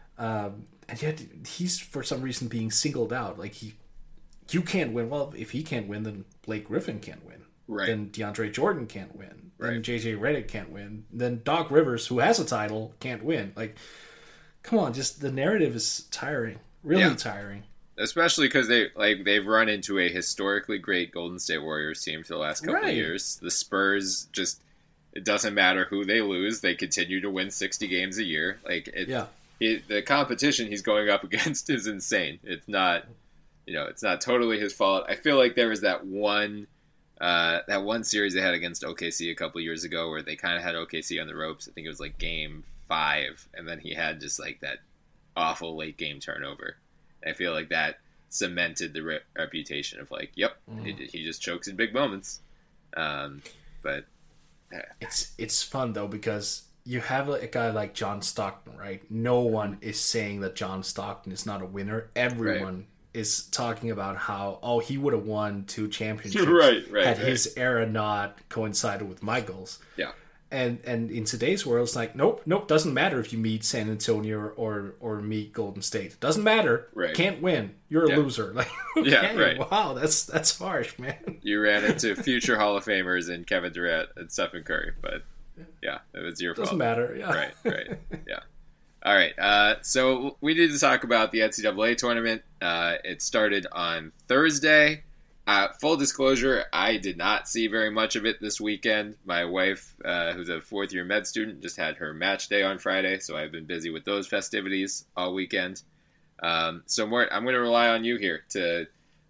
um, and yet he's for some reason being singled out. Like he, you can't win. Well, if he can't win, then Blake Griffin can't win. Right. Then DeAndre Jordan can't win. Right. Then J J Redick can't win. Then Doc Rivers, who has a title, can't win. Like, come on, just the narrative is tiring. Really yeah. tiring. especially because they like they've run into a historically great Golden State Warriors team for the last couple Right. of years. The Spurs just it doesn't matter who they lose, they continue to win sixty games a year. Like it, Yeah. it, the competition he's going up against is insane. It's not, you know, it's not totally his fault. I feel like there was that one. Uh, that one series they had against O K C a couple years ago where they kind of had O K C on the ropes. I think it was like game five, and then he had just like that awful late game turnover. I feel like that cemented the re- reputation of like, yep, mm. he, he just chokes in big moments. Um, but yeah. it's it's fun though because you have a guy like John Stockton, right? No one is saying that John Stockton is not a winner. Everyone. Right. Is talking about how oh he would have won two championships right, right, had right. his era not coincided with Michael's. Yeah, and and in today's world, it's like nope, nope. Doesn't matter if you meet San Antonio or or, or meet Golden State. Doesn't matter. Right. Can't win. You're a yeah. loser. Like okay, yeah, right. Wow, that's that's harsh, man. You ran into future Hall of Famers in Kevin Durant and Stephen Curry, but yeah, it was your Doesn't fault. Doesn't matter. Yeah. Right. Right. Yeah. All right, uh, so we need to talk about the N C double A tournament. Uh, it started on Thursday. Uh, full disclosure, I did not see very much of it this weekend. My wife, uh, who's a fourth-year med student, just had her match day on Friday, so I've been busy with those festivities all weekend. Um, so, Mort, I'm going to rely on you here to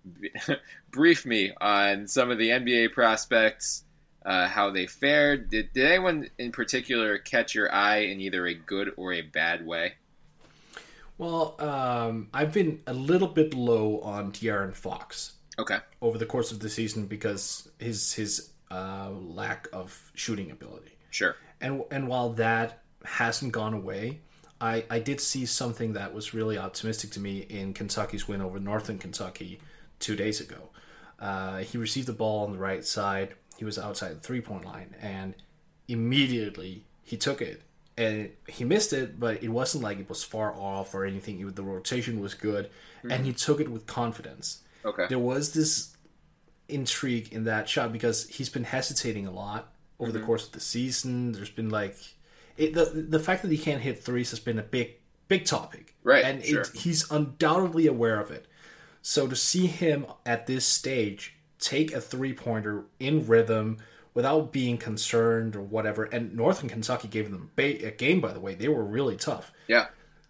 brief me on some of the N B A prospects, Uh, how they fared. Did, did anyone in particular catch your eye in either a good or a bad way? Well, um, I've been a little bit low on De'Aaron Fox. Okay. Over the course of the season because his his uh, lack of shooting ability. Sure. And and while that hasn't gone away, I, I did see something that was really optimistic to me in Kentucky's win over Northern Kentucky two days ago. Uh, he received the ball on the right side. He was outside the three-point line, and immediately he took it. And he missed it, but it wasn't like it was far off or anything. It, the rotation was good, mm-hmm. and he took it with confidence. Okay. There was this intrigue in that shot because he's been hesitating a lot over mm-hmm. the course of the season. There's been like... It, the the fact that he can't hit threes has been a big, big topic. Right, And sure. it, he's undoubtedly aware of it. So to see him at this stage... take a three-pointer in rhythm without being concerned or whatever. And Northern Kentucky gave them a game, by the way. They were really tough. Yeah.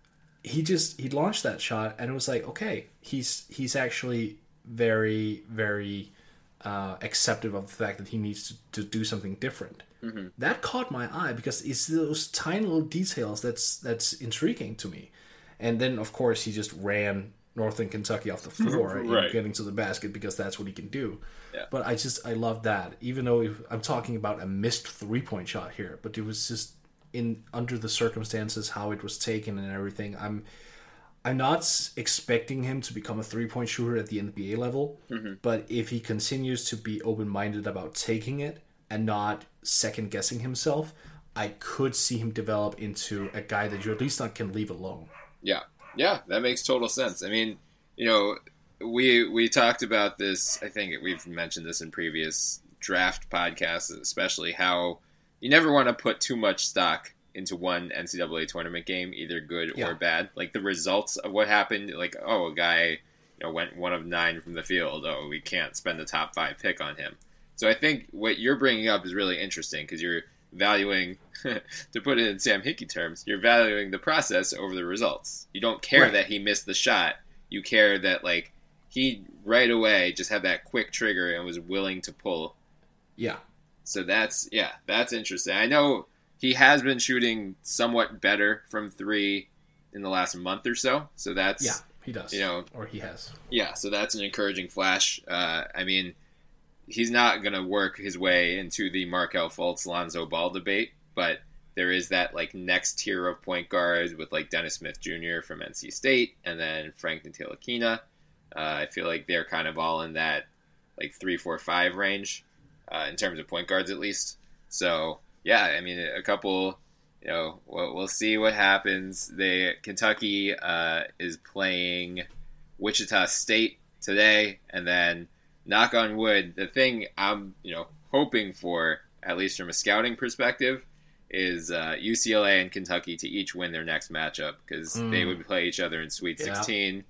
He just, he launched that shot, and it was like, okay, he's he's actually very, very uh, acceptive of the fact that he needs to, to do something different. Mm-hmm. That caught my eye because it's those tiny little details that's that's intriguing to me. And then, of course, he just ran Northern Kentucky off the floor right. and getting to the basket because that's what he can do. Yeah. But I just, I love that. Even though I'm talking about a missed three-point shot here, but it was just in under the circumstances, how it was taken and everything. I'm I'm not expecting him to become a three-point shooter at the N B A level, mm-hmm. but if he continues to be open-minded about taking it and not second-guessing himself, I could see him develop into a guy that you at least not can leave alone. Yeah. Yeah, that makes total sense. I mean, you know, we we talked about this, I think we've mentioned this in previous draft podcasts, especially how you never want to put too much stock into one N C double A tournament game, either good yeah. or bad. Like the results of what happened, like, oh, a guy you know, went one of nine from the field. Oh, we can't spend the top five pick on him. So I think what you're bringing up is really interesting because you're valuing, to put it in Sam Hickey terms, you're valuing the process over the results. You don't care right. that he missed the shot. You care that, like, he right away just had that quick trigger and was willing to pull. Yeah. So that's, yeah, that's interesting. I know he has been shooting somewhat better from three in the last month or so. So that's, yeah, he does. You know, or he has. Yeah, so that's an encouraging flash. Uh, I mean, he's not going to work his way into the Markelle Fultz, Lonzo Ball debate, but there is that like next tier of point guards with like Dennis Smith Junior from N C State and then Frank Ntilikina. Uh, I feel like they're kind of all in that like three, four, five range uh, in terms of point guards at least. So yeah, I mean a couple. You know, we'll, we'll see what happens. They Kentucky uh, is playing Wichita State today, and then knock on wood, the thing I'm you know hoping for, at least from a scouting perspective, is uh, U C L A and Kentucky to each win their next matchup because mm. they would play each other in Sweet yeah. sixteen.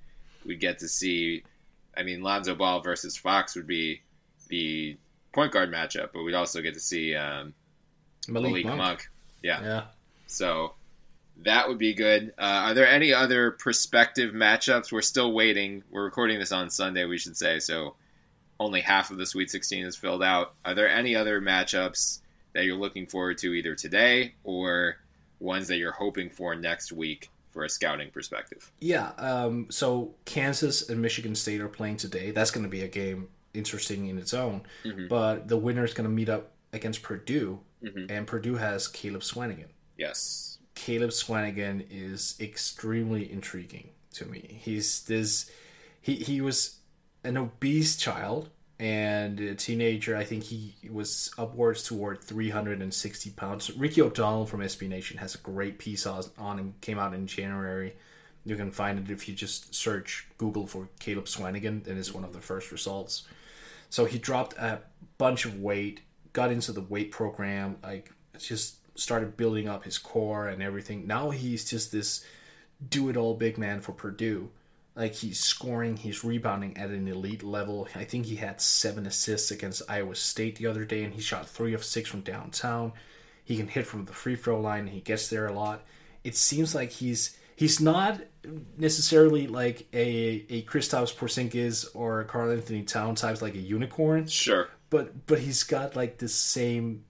we get to see. I mean, Lonzo Ball versus Fox would be the point guard matchup, but we'd also get to see um, Malik, Malik Monk. Monk. Yeah. Yeah. So that would be good. Uh, are there any other prospective matchups? We're still waiting. We're recording this on Sunday, we should say, so only half of the Sweet sixteen is filled out. Are there any other matchups that you're looking forward to either today or ones that you're hoping for next week for a scouting perspective? Yeah, um, so Kansas and Michigan State are playing today. That's going to be a game interesting in its own. Mm-hmm. But the winner is going to meet up against Purdue, mm-hmm. and Purdue has Caleb Swanigan. Yes. Caleb Swanigan is extremely intriguing to me. He's this, he, he was an obese child and a teenager. I think he was upwards toward three hundred sixty pounds. Ricky O'Donnell from S B Nation has a great piece on him. Came out in January. You can find it if you just search Google for Caleb Swanigan, and it's one of the first results. So he dropped a bunch of weight, got into the weight program, like just started building up his core and everything. Now he's just this do-it-all big man for Purdue. Like, he's scoring, he's rebounding at an elite level. I think he had seven assists against Iowa State the other day, and he shot three of six from downtown. He can hit from the free throw line. He gets there a lot. It seems like he's he's not necessarily like a a Kristaps Porzingis or a Karl Anthony Towns type, like a unicorn. Sure. But but he's got like the same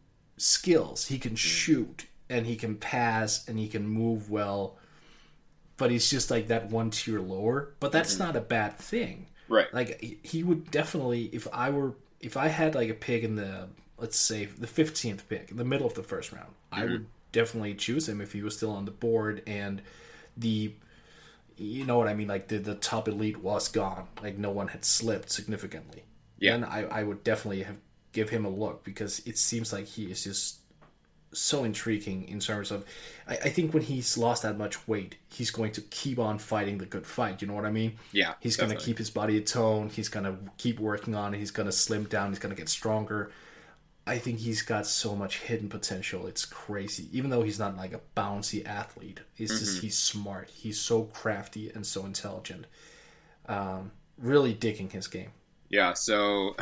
skills. He can mm. shoot, and he can pass, and he can move well. But he's just like that one tier lower. But that's mm-hmm. not a bad thing. Right. Like, he would definitely, if I were, if I had like a pick in the, let's say, the fifteenth pick, in the middle of the first round, mm-hmm. I would definitely choose him if he was still on the board and the, you know what I mean, like the, the top elite was gone. Like, no one had slipped significantly. Yeah. Then I, I would definitely have give him a look, because it seems like he is just so intriguing in terms of, I, I think when he's lost that much weight, he's going to keep on fighting the good fight. You know what I mean? Yeah. He's going to keep his body toned. He's going to keep working on it. He's going to slim down. He's going to get stronger. I think he's got so much hidden potential. It's crazy. Even though he's not like a bouncy athlete, it's mm-hmm. just, he's smart. He's so crafty and so intelligent. Um, really digging his game. Yeah, so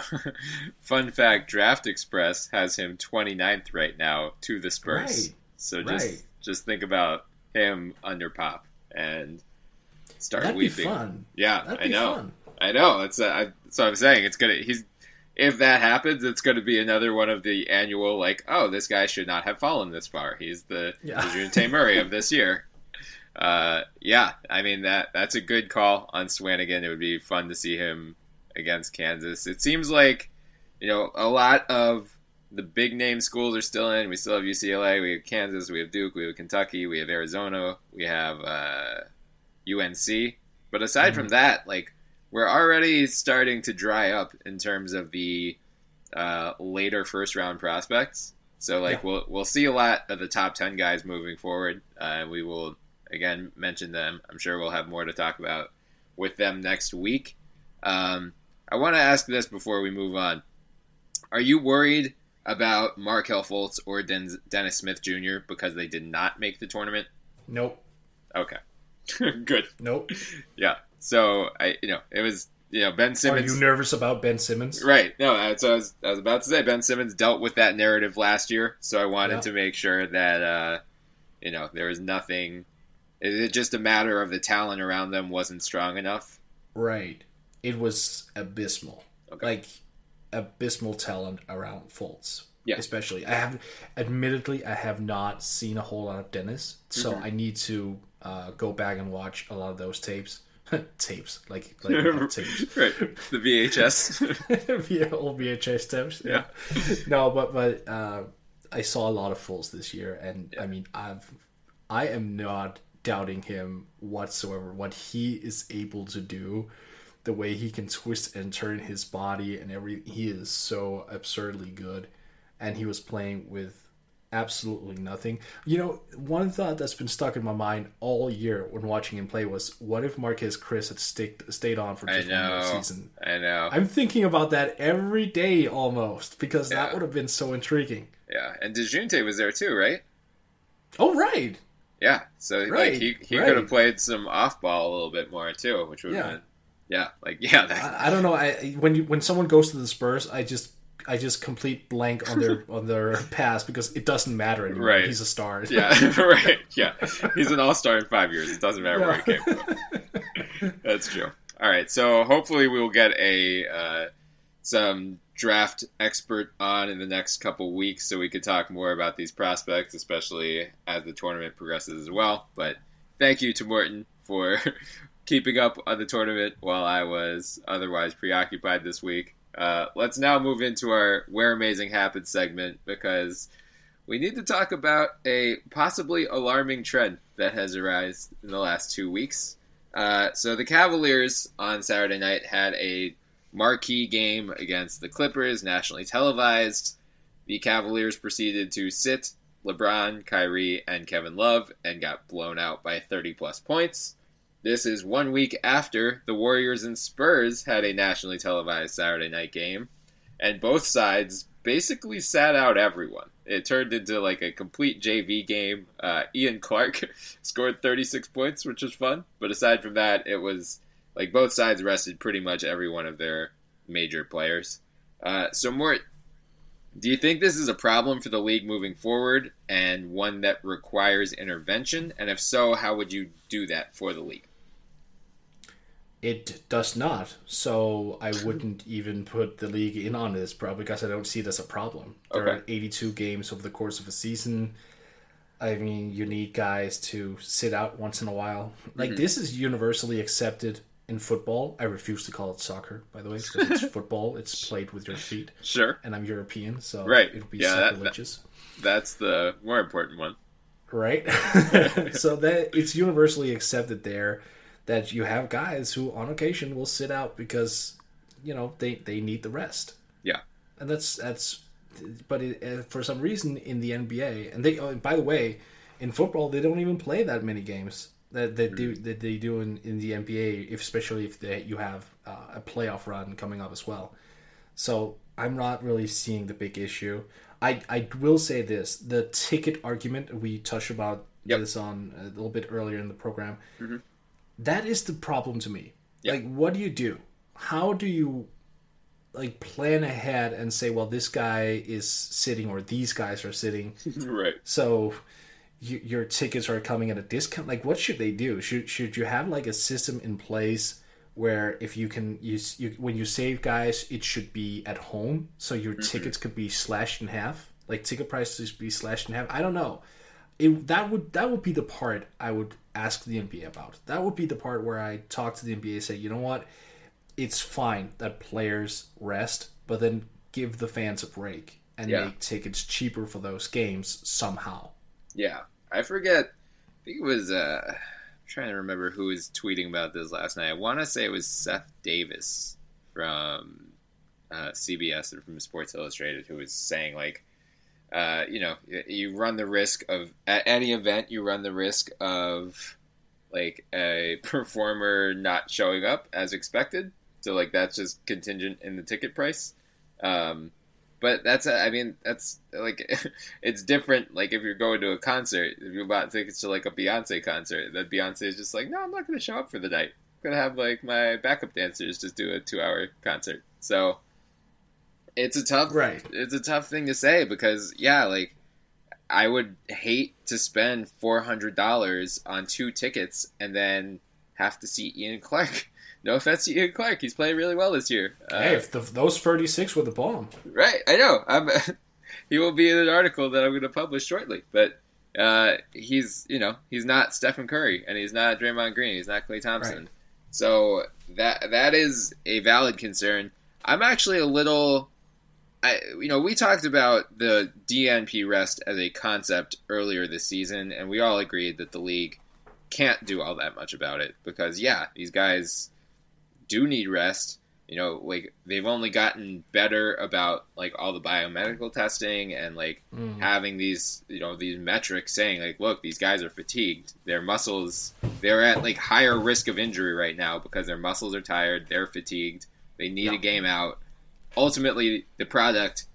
fun fact, Draft Express has him twenty-ninth right now to the Spurs. Right. So just right. just think about him under Pop and start That'd weeping. Be fun. Yeah, That'd I be know. Fun. I know. That's uh, that's what I'm saying. It's gonna he's if that happens, it's going to be another one of the annual, like, oh, this guy should not have fallen this far. He's the yeah. Dejounte Murray of this year. Uh, yeah, I mean, that that's a good call on Swanigan. It would be fun to see him against Kansas. It seems like, you know, a lot of the big name schools are still in. We still have U C L A, we have Kansas, we have Duke, we have Kentucky, we have Arizona, we have uh, U N C. But aside mm-hmm. from that, like, we're already starting to dry up in terms of the uh, later first round prospects. So, like, yeah. we'll we'll see a lot of the top ten guys moving forward. Uh, we will again mention them. I'm sure we'll have more to talk about with them next week. Um, I want to ask this before we move on. Are you worried about Markelle Fultz or Den- Dennis Smith Junior because they did not make the tournament? Nope. Okay. Good. Nope. Yeah. So, I, you know, it was, you know, Ben Simmons. Are you nervous about Ben Simmons? Right. No, that's what I was, I was about to say. Ben Simmons dealt with that narrative last year, so I wanted yeah. to make sure that, uh, you know, there was nothing. It's just a matter of the talent around them wasn't strong enough. Right. It was abysmal. Okay. Like, abysmal talent around Fultz. Yeah. Especially. I have, admittedly, I have not seen a whole lot of Dennis, so mm-hmm. I need to uh, go back and watch a lot of those tapes. tapes. Like, like tapes. Right. The V H S. Yeah, old V H S tapes. Yeah. yeah. No, but, but uh, I saw a lot of Fultz this year, and yeah. I mean, I've, I am not doubting him whatsoever. What he is able to do, the way he can twist and turn his body and every, he is so absurdly good. And he was playing with absolutely nothing. You know, one thought that's been stuck in my mind all year when watching him play was, what if Marquez Chris had stick, stayed on for just one more season? I know. I'm thinking about that every day almost, because that yeah. would have been so intriguing. Yeah, and DeJounte was there too, right? Oh, right. Yeah, so Right, like he he right. could have played some off ball a little bit more too, which would have Yeah. been yeah, like yeah, that, I, I don't know. I when you when someone goes to the Spurs, I just I just complete blank on their on their pass because it doesn't matter anymore. Right. He's a star. yeah, right, yeah. He's an all star in five years. It doesn't matter where he came from. That's true. All right, so hopefully we will get a uh, some draft expert on in the next couple weeks, so we could talk more about these prospects, especially as the tournament progresses as well. But thank you to Morton for keeping up on the tournament while I was otherwise preoccupied this week. Uh, let's now move into our Where Amazing Happens segment, because we need to talk about a possibly alarming trend that has arisen in the last two weeks. Uh, so the Cavaliers on Saturday night had a marquee game against the Clippers, nationally televised. The Cavaliers proceeded to sit LeBron, Kyrie, and Kevin Love and got blown out by thirty-plus points. This is one week after the Warriors and Spurs had a nationally televised Saturday night game, and both sides basically sat out everyone. It turned into like a complete J V game. Uh, Ian Clark scored thirty-six points, which was fun. But aside from that, it was like both sides rested pretty much every one of their major players. Uh, so, Mort, do you think this is a problem for the league moving forward and one that requires intervention? And if so, how would you do that for the league? It does not. So I wouldn't even put the league in on this, probably because I don't see it as a problem. There Okay. are eighty-two games over the course of a season. I mean, you need guys to sit out once in a while. Like, Mhm. this is universally accepted in football. I refuse to call it soccer, by the way, because it's football. It's played with your feet. Sure. And I'm European, so Right. it would be Yeah, that- sacrilegious. That's the more important one. Right? So that it's universally accepted there that you have guys who on occasion will sit out because, you know, they, they need the rest. Yeah. And that's that's but it, uh, for some reason in the N B A, and they oh, and by the way, in football they don't even play that many games that they do that they do in, in the N B A, if, especially if they, you have uh, a playoff run coming up as well. So I'm not really seeing the big issue. I, I will say this: the ticket argument, we touched about Yep. this on a little bit earlier in the program. Mhm. That is the problem to me. Yep. Like, what do you do? How do you like plan ahead and say, well, this guy is sitting or these guys are sitting, Right. so you, your tickets are coming at a discount? Like, what should they do? Should should you have like a system in place where if you can use you, when you save guys, it should be at home, so your Mm-hmm. tickets could be slashed in half, like ticket prices be slashed in half. I don't know. It, that would that would be the part I would ask the N B A about. That would be the part where I talk to the N B A and say, you know what, it's fine that players rest, but then give the fans a break and Yeah. make tickets cheaper for those games somehow. Yeah. I forget. I think it was, uh, I'm trying to remember who was tweeting about this last night. I want to say it was Seth Davis from uh, C B S or from Sports Illustrated who was saying, like, uh, you know, you run the risk of, at any event, you run the risk of, like, a performer not showing up as expected. So, like, that's just contingent in the ticket price. Um, but that's, I mean, that's, like, it's different, like, if you're going to a concert, if you bought tickets to, like, a Beyonce concert, then Beyonce is just like, no, I'm not going to show up for the night. I'm going to have, like, my backup dancers just do a two-hour concert. So, it's a tough, Right. it's a tough thing to say because, yeah, like, I would hate to spend four hundred dollars on two tickets and then have to see Ian Clark. No offense to Ian Clark. He's playing really well this year. Uh, Hey, if the, those thirty-six were the bomb. Right, I know. I'm, he will be in an article that I'm going to publish shortly. But uh, he's, you know, he's not Stephen Curry, and he's not Draymond Green. He's not Klay Thompson. Right. So that that is a valid concern. I'm actually a little... I, you know, we talked about the D N P rest as a concept earlier this season, and we all agreed that the league can't do all that much about it because, yeah, these guys do need rest. You know, like, they've only gotten better about, like, all the biomedical testing and, like, Mm. having these, you know, these metrics saying, like, look, these guys are fatigued. Their muscles, they're at, like, higher risk of injury right now because their muscles are tired, they're fatigued, they need Yeah. a game out. Ultimately, the product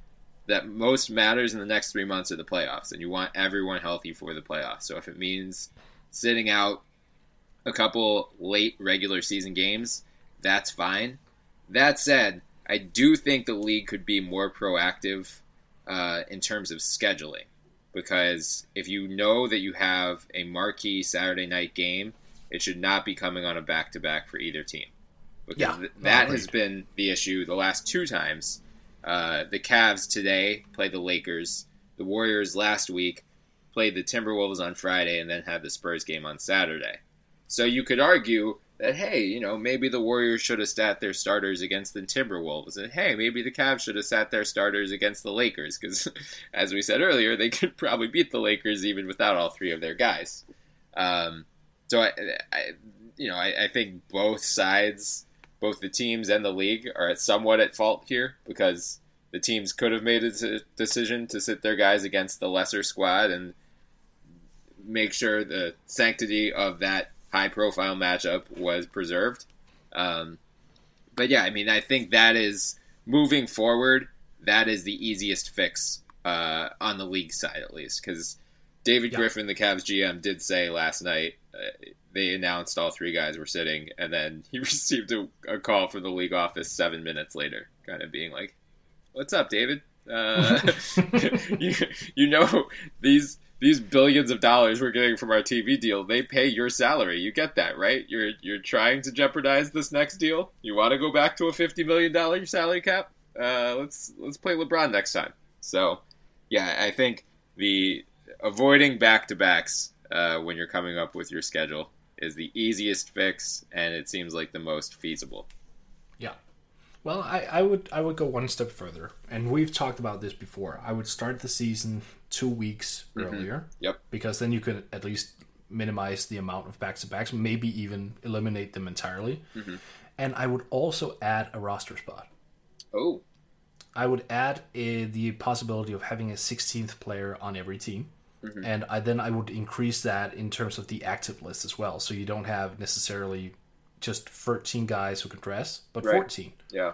that most matters in the next three months are the playoffs, and you want everyone healthy for the playoffs. So if it means sitting out a couple late regular season games, that's fine. That said, I do think the league could be more proactive uh, in terms of scheduling, because if you know that you have a marquee Saturday night game, it should not be coming on a back-to-back for either team. Because yeah, th- that has been the issue the last two times. Uh, the Cavs today played the Lakers. The Warriors last week played the Timberwolves on Friday and then had the Spurs game on Saturday. So you could argue that, hey, you know, maybe the Warriors should have sat their starters against the Timberwolves. And, hey, maybe the Cavs should have sat their starters against the Lakers. Because, as we said earlier, they could probably beat the Lakers even without all three of their guys. Um, so, I, I, you know, I, I think both sides, both the teams and the league, are at somewhat at fault here, because the teams could have made a decision to sit their guys against the lesser squad and make sure the sanctity of that high-profile matchup was preserved. Um, but yeah, I mean, I think that is, moving forward, that is the easiest fix uh, on the league side, at least, because David yeah. Griffin, the Cavs G M, did say last night, uh, they announced all three guys were sitting, and then he received a, a call from the league office seven minutes later, kind of being like, "What's up, David? Uh, you, you know, these these billions of dollars we're getting from our T V deal, they pay your salary. You get that, right? You're you're trying to jeopardize this next deal. You want to go back to a fifty million dollars salary cap? Uh, let's let's play LeBron next time." So, yeah, I think the avoiding back-to-backs uh, when you're coming up with your schedule is the easiest fix, and it seems like the most feasible. Yeah. Well, I, I would I would go one step further, and we've talked about this before. I would start the season two weeks Mm-hmm. earlier. Yep. Because then you could at least minimize the amount of back-to-backs, maybe even eliminate them entirely. Mm-hmm. And I would also add a roster spot. Oh. I would add a, the possibility of having a sixteenth player on every team. Mm-hmm. And I, then I would increase that in terms of the active list as well. So you don't have necessarily just thirteen guys who can dress, but right. fourteen. Yeah.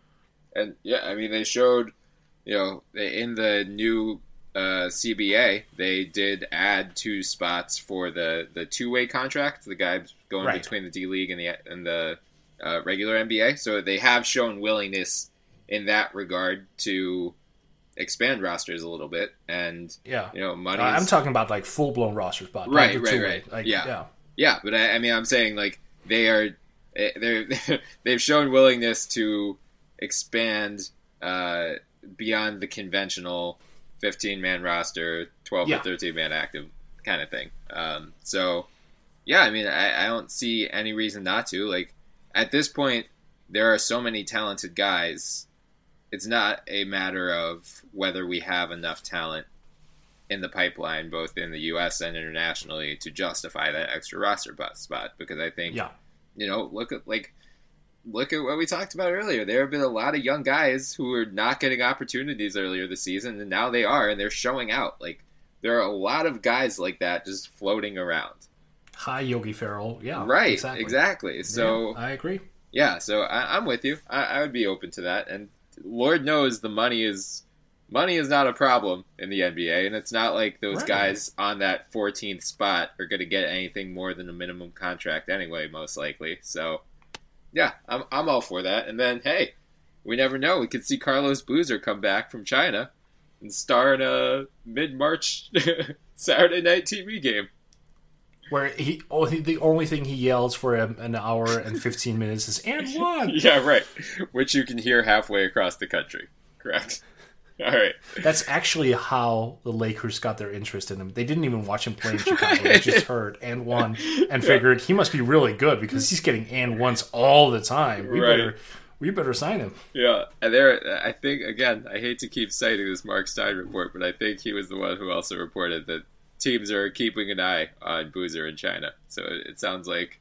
And, yeah, I mean, they showed, you know, in the new uh, C B A, they did add two spots for the, the two-way contract, the guy going right. between the D-League and the, and the uh, regular N B A. So they have shown willingness in that regard to expand rosters a little bit, and yeah, you know, money. Uh, I'm talking about like full blown roster spot, right, right, right. Like, yeah. yeah, yeah. But I, I mean, I'm saying like they are, they they've shown willingness to expand uh, beyond the conventional fifteen man roster, twelve yeah. or thirteen man active kind of thing. Um, so yeah, I mean, I, I don't see any reason not to. Like at this point, there are so many talented guys. It's not a matter of whether we have enough talent in the pipeline, both in the U S and internationally, to justify that extra roster spot. Because I think, yeah. you know, look at like look at what we talked about earlier. There have been a lot of young guys who were not getting opportunities earlier this season, and now they are, and they're showing out. Like there are a lot of guys like that just floating around. Hi, Yogi Ferrell. Yeah, right. Exactly. exactly. So yeah, I agree. Yeah, so I, I'm with you. I, I would be open to that, and Lord knows the money is money is not a problem in the N B A, and it's not like those right. guys on that fourteenth spot are going to get anything more than a minimum contract anyway, most likely. So, yeah, I'm I'm all for that. And then, hey, we never know. We could see Carlos Boozer come back from China and star in a mid-March Saturday night T V game. Where he, oh, he, the only thing he yells for a, an hour and fifteen minutes is "and one." Yeah, right. Which you can hear halfway across the country. Correct. All right. That's actually how the Lakers got their interest in him. They didn't even watch him play in Chicago. They just heard "and one" and figured he must be really good because he's getting "and ones" all the time. We right. better, we better sign him. Yeah, and there, I think again, I hate to keep citing this Mark Stein report, but I think he was the one who also reported that teams are keeping an eye on Boozer in China. So it, it sounds like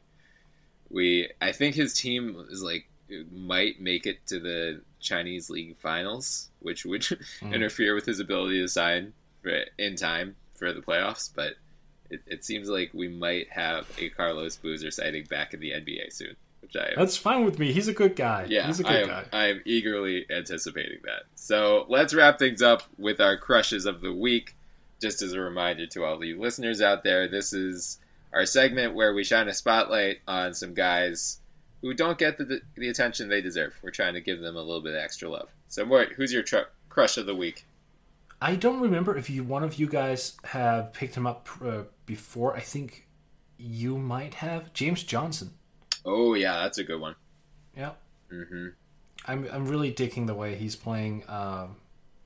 we, I think his team is like, might make it to the Chinese League finals, which would mm. interfere with his ability to sign for, in time for the playoffs. But it, it seems like we might have a Carlos Boozer sighting back in the N B A soon. which I am. That's fine with me. He's a good guy. Yeah, He's a good I am, guy. I am eagerly anticipating that. So let's wrap things up with our crushes of the week. Just as a reminder to all you listeners out there, this is our segment where we shine a spotlight on some guys who don't get the, the attention they deserve. We're trying to give them a little bit of extra love. So, Mort, who's your tr- crush of the week? I don't remember if you one of you guys have picked him up uh, before. I think you might have. James Johnson. Oh, yeah, that's a good one. Yeah. Mm-hmm. I'm I'm really digging the way he's playing. Um,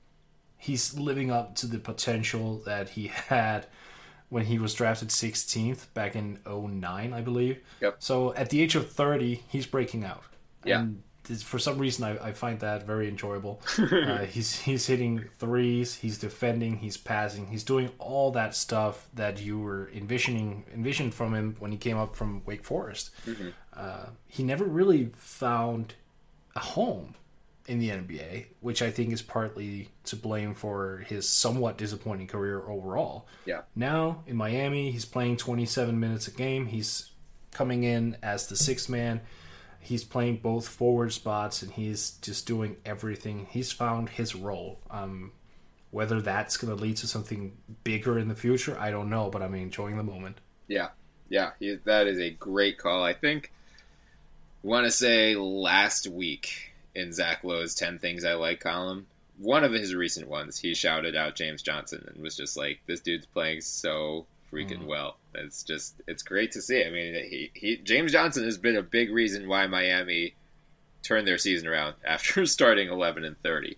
he's living up to the potential that he had when he was drafted sixteenth back in oh nine, I believe. Yep. So at the age of thirty, he's breaking out. Yeah. And for some reason, I, I find that very enjoyable. uh, he's he's hitting threes, he's defending, he's passing, he's doing all that stuff that you were envisioning envisioned from him when he came up from Wake Forest. Mm-hmm. Uh, he never really found a home in the N B A, which I think is partly to blame for his somewhat disappointing career overall. Yeah. Now in Miami, he's playing twenty-seven minutes a game. He's coming in as the sixth man. He's playing both forward spots, and he's just doing everything. He's found his role. Um, whether that's going to lead to something bigger in the future, I don't know, but I'm enjoying the moment. Yeah, yeah, he, that is a great call. I think, want to say last week in Zach Lowe's ten Things I Like column, one of his recent ones, he shouted out James Johnson and was just like, this dude's playing so freaking mm. well. It's just, it's great to see. I mean, he, he James Johnson has been a big reason why Miami turned their season around after starting eleven and thirty.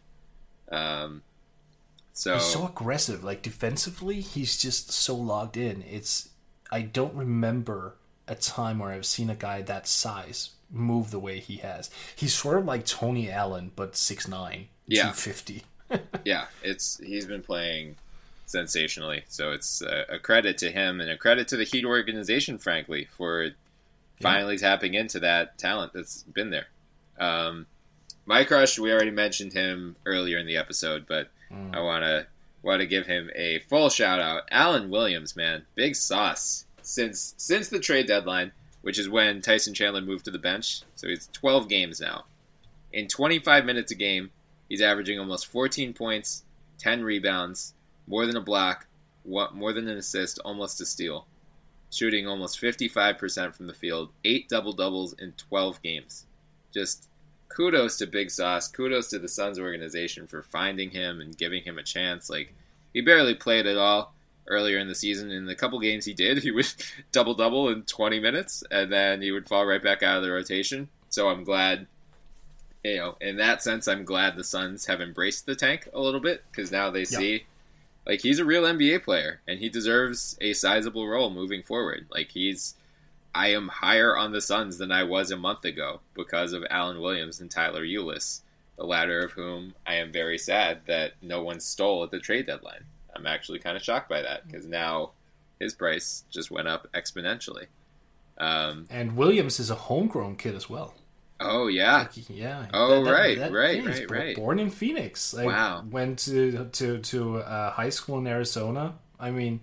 Um, so he's so aggressive. Like defensively, he's just so logged in. It's I don't remember a time where I've seen a guy that size move the way he has. He's sort of like Tony Allen, but six nine, yeah. two fifty. Yeah, it's he's been playing sensationally. So it's a, a credit to him and a credit to the Heat organization, frankly, for yeah. finally tapping into that talent that's been there. Um, my crush, we already mentioned him earlier in the episode, but mm. I want to want to give him a full shout out. Alan Williams, man, big sauce since since the trade deadline, which is when Tyson Chandler moved to the bench. So he's twelve games now. In twenty-five minutes a game, he's averaging almost fourteen points, ten rebounds, more than a block, more than an assist, almost a steal. Shooting almost fifty-five percent from the field, eight double-doubles in twelve games. Just kudos to Big Sauce, kudos to the Suns organization for finding him and giving him a chance. Like, he barely played at all earlier in the season. In the couple games he did, he would double-double in twenty minutes, and then he would fall right back out of the rotation. So I'm glad, you know, in that sense, I'm glad the Suns have embraced the tank a little bit, because now they see, yep. like, he's a real N B A player, and he deserves a sizable role moving forward. Like, he's, I am higher on the Suns than I was a month ago because of Alan Williams and Tyler Ulis, the latter of whom I am very sad that no one stole at the trade deadline. I'm actually kind of shocked by that, because now his price just went up exponentially. Um, and Williams is a homegrown kid as well. Oh, yeah. Like, yeah. Oh, that, right, that, right, yeah, right, right. Born in Phoenix. Like, wow. Went to to to uh, high school in Arizona. I mean,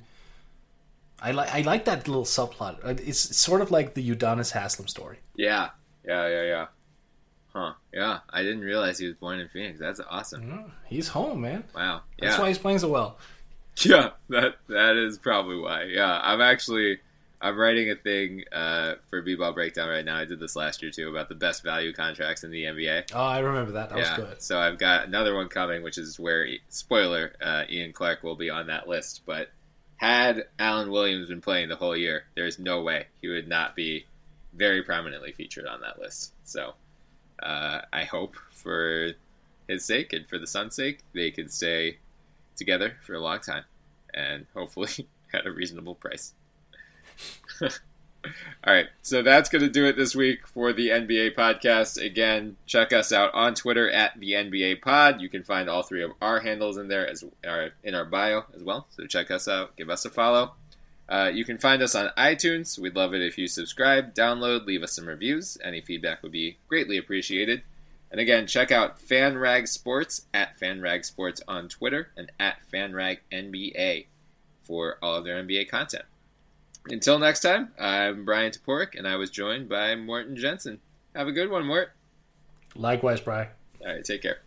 I like I like that little subplot. It's, it's sort of like the Udonis Haslem story. Yeah, yeah, yeah, yeah. Huh? Yeah, I didn't realize he was born in Phoenix. That's awesome. Yeah, he's home, man. Wow. Yeah. That's why he's playing so well. Yeah, that that is probably why. Yeah, I'm actually. I'm writing a thing uh, for B-Ball Breakdown right now. I did this last year, too, about the best value contracts in the N B A. Oh, I remember that. That yeah. was good. So I've got another one coming, which is where, spoiler, uh, Ian Clark will be on that list. But had Alan Williams been playing the whole year, there's no way he would not be very prominently featured on that list. So uh, I hope for his sake and for the Suns' sake, they can stay together for a long time and hopefully at a reasonable price. All right, so that's going to do it this week for the N B A podcast. Again, check us out on Twitter at the N B A Pod. You can find all three of our handles in there as our, in our bio as well. So check us out, give us a follow. Uh, you can find us on iTunes. We'd love it if you subscribe, download, leave us some reviews. Any feedback would be greatly appreciated. And again, check out FanRag Sports at FanRag Sports on Twitter and at FanRag N B A for all of their N B A content. Until next time, I'm Brian Toporek, and I was joined by Morten Jensen. Have a good one, Mort. Likewise, Brian. All right, take care.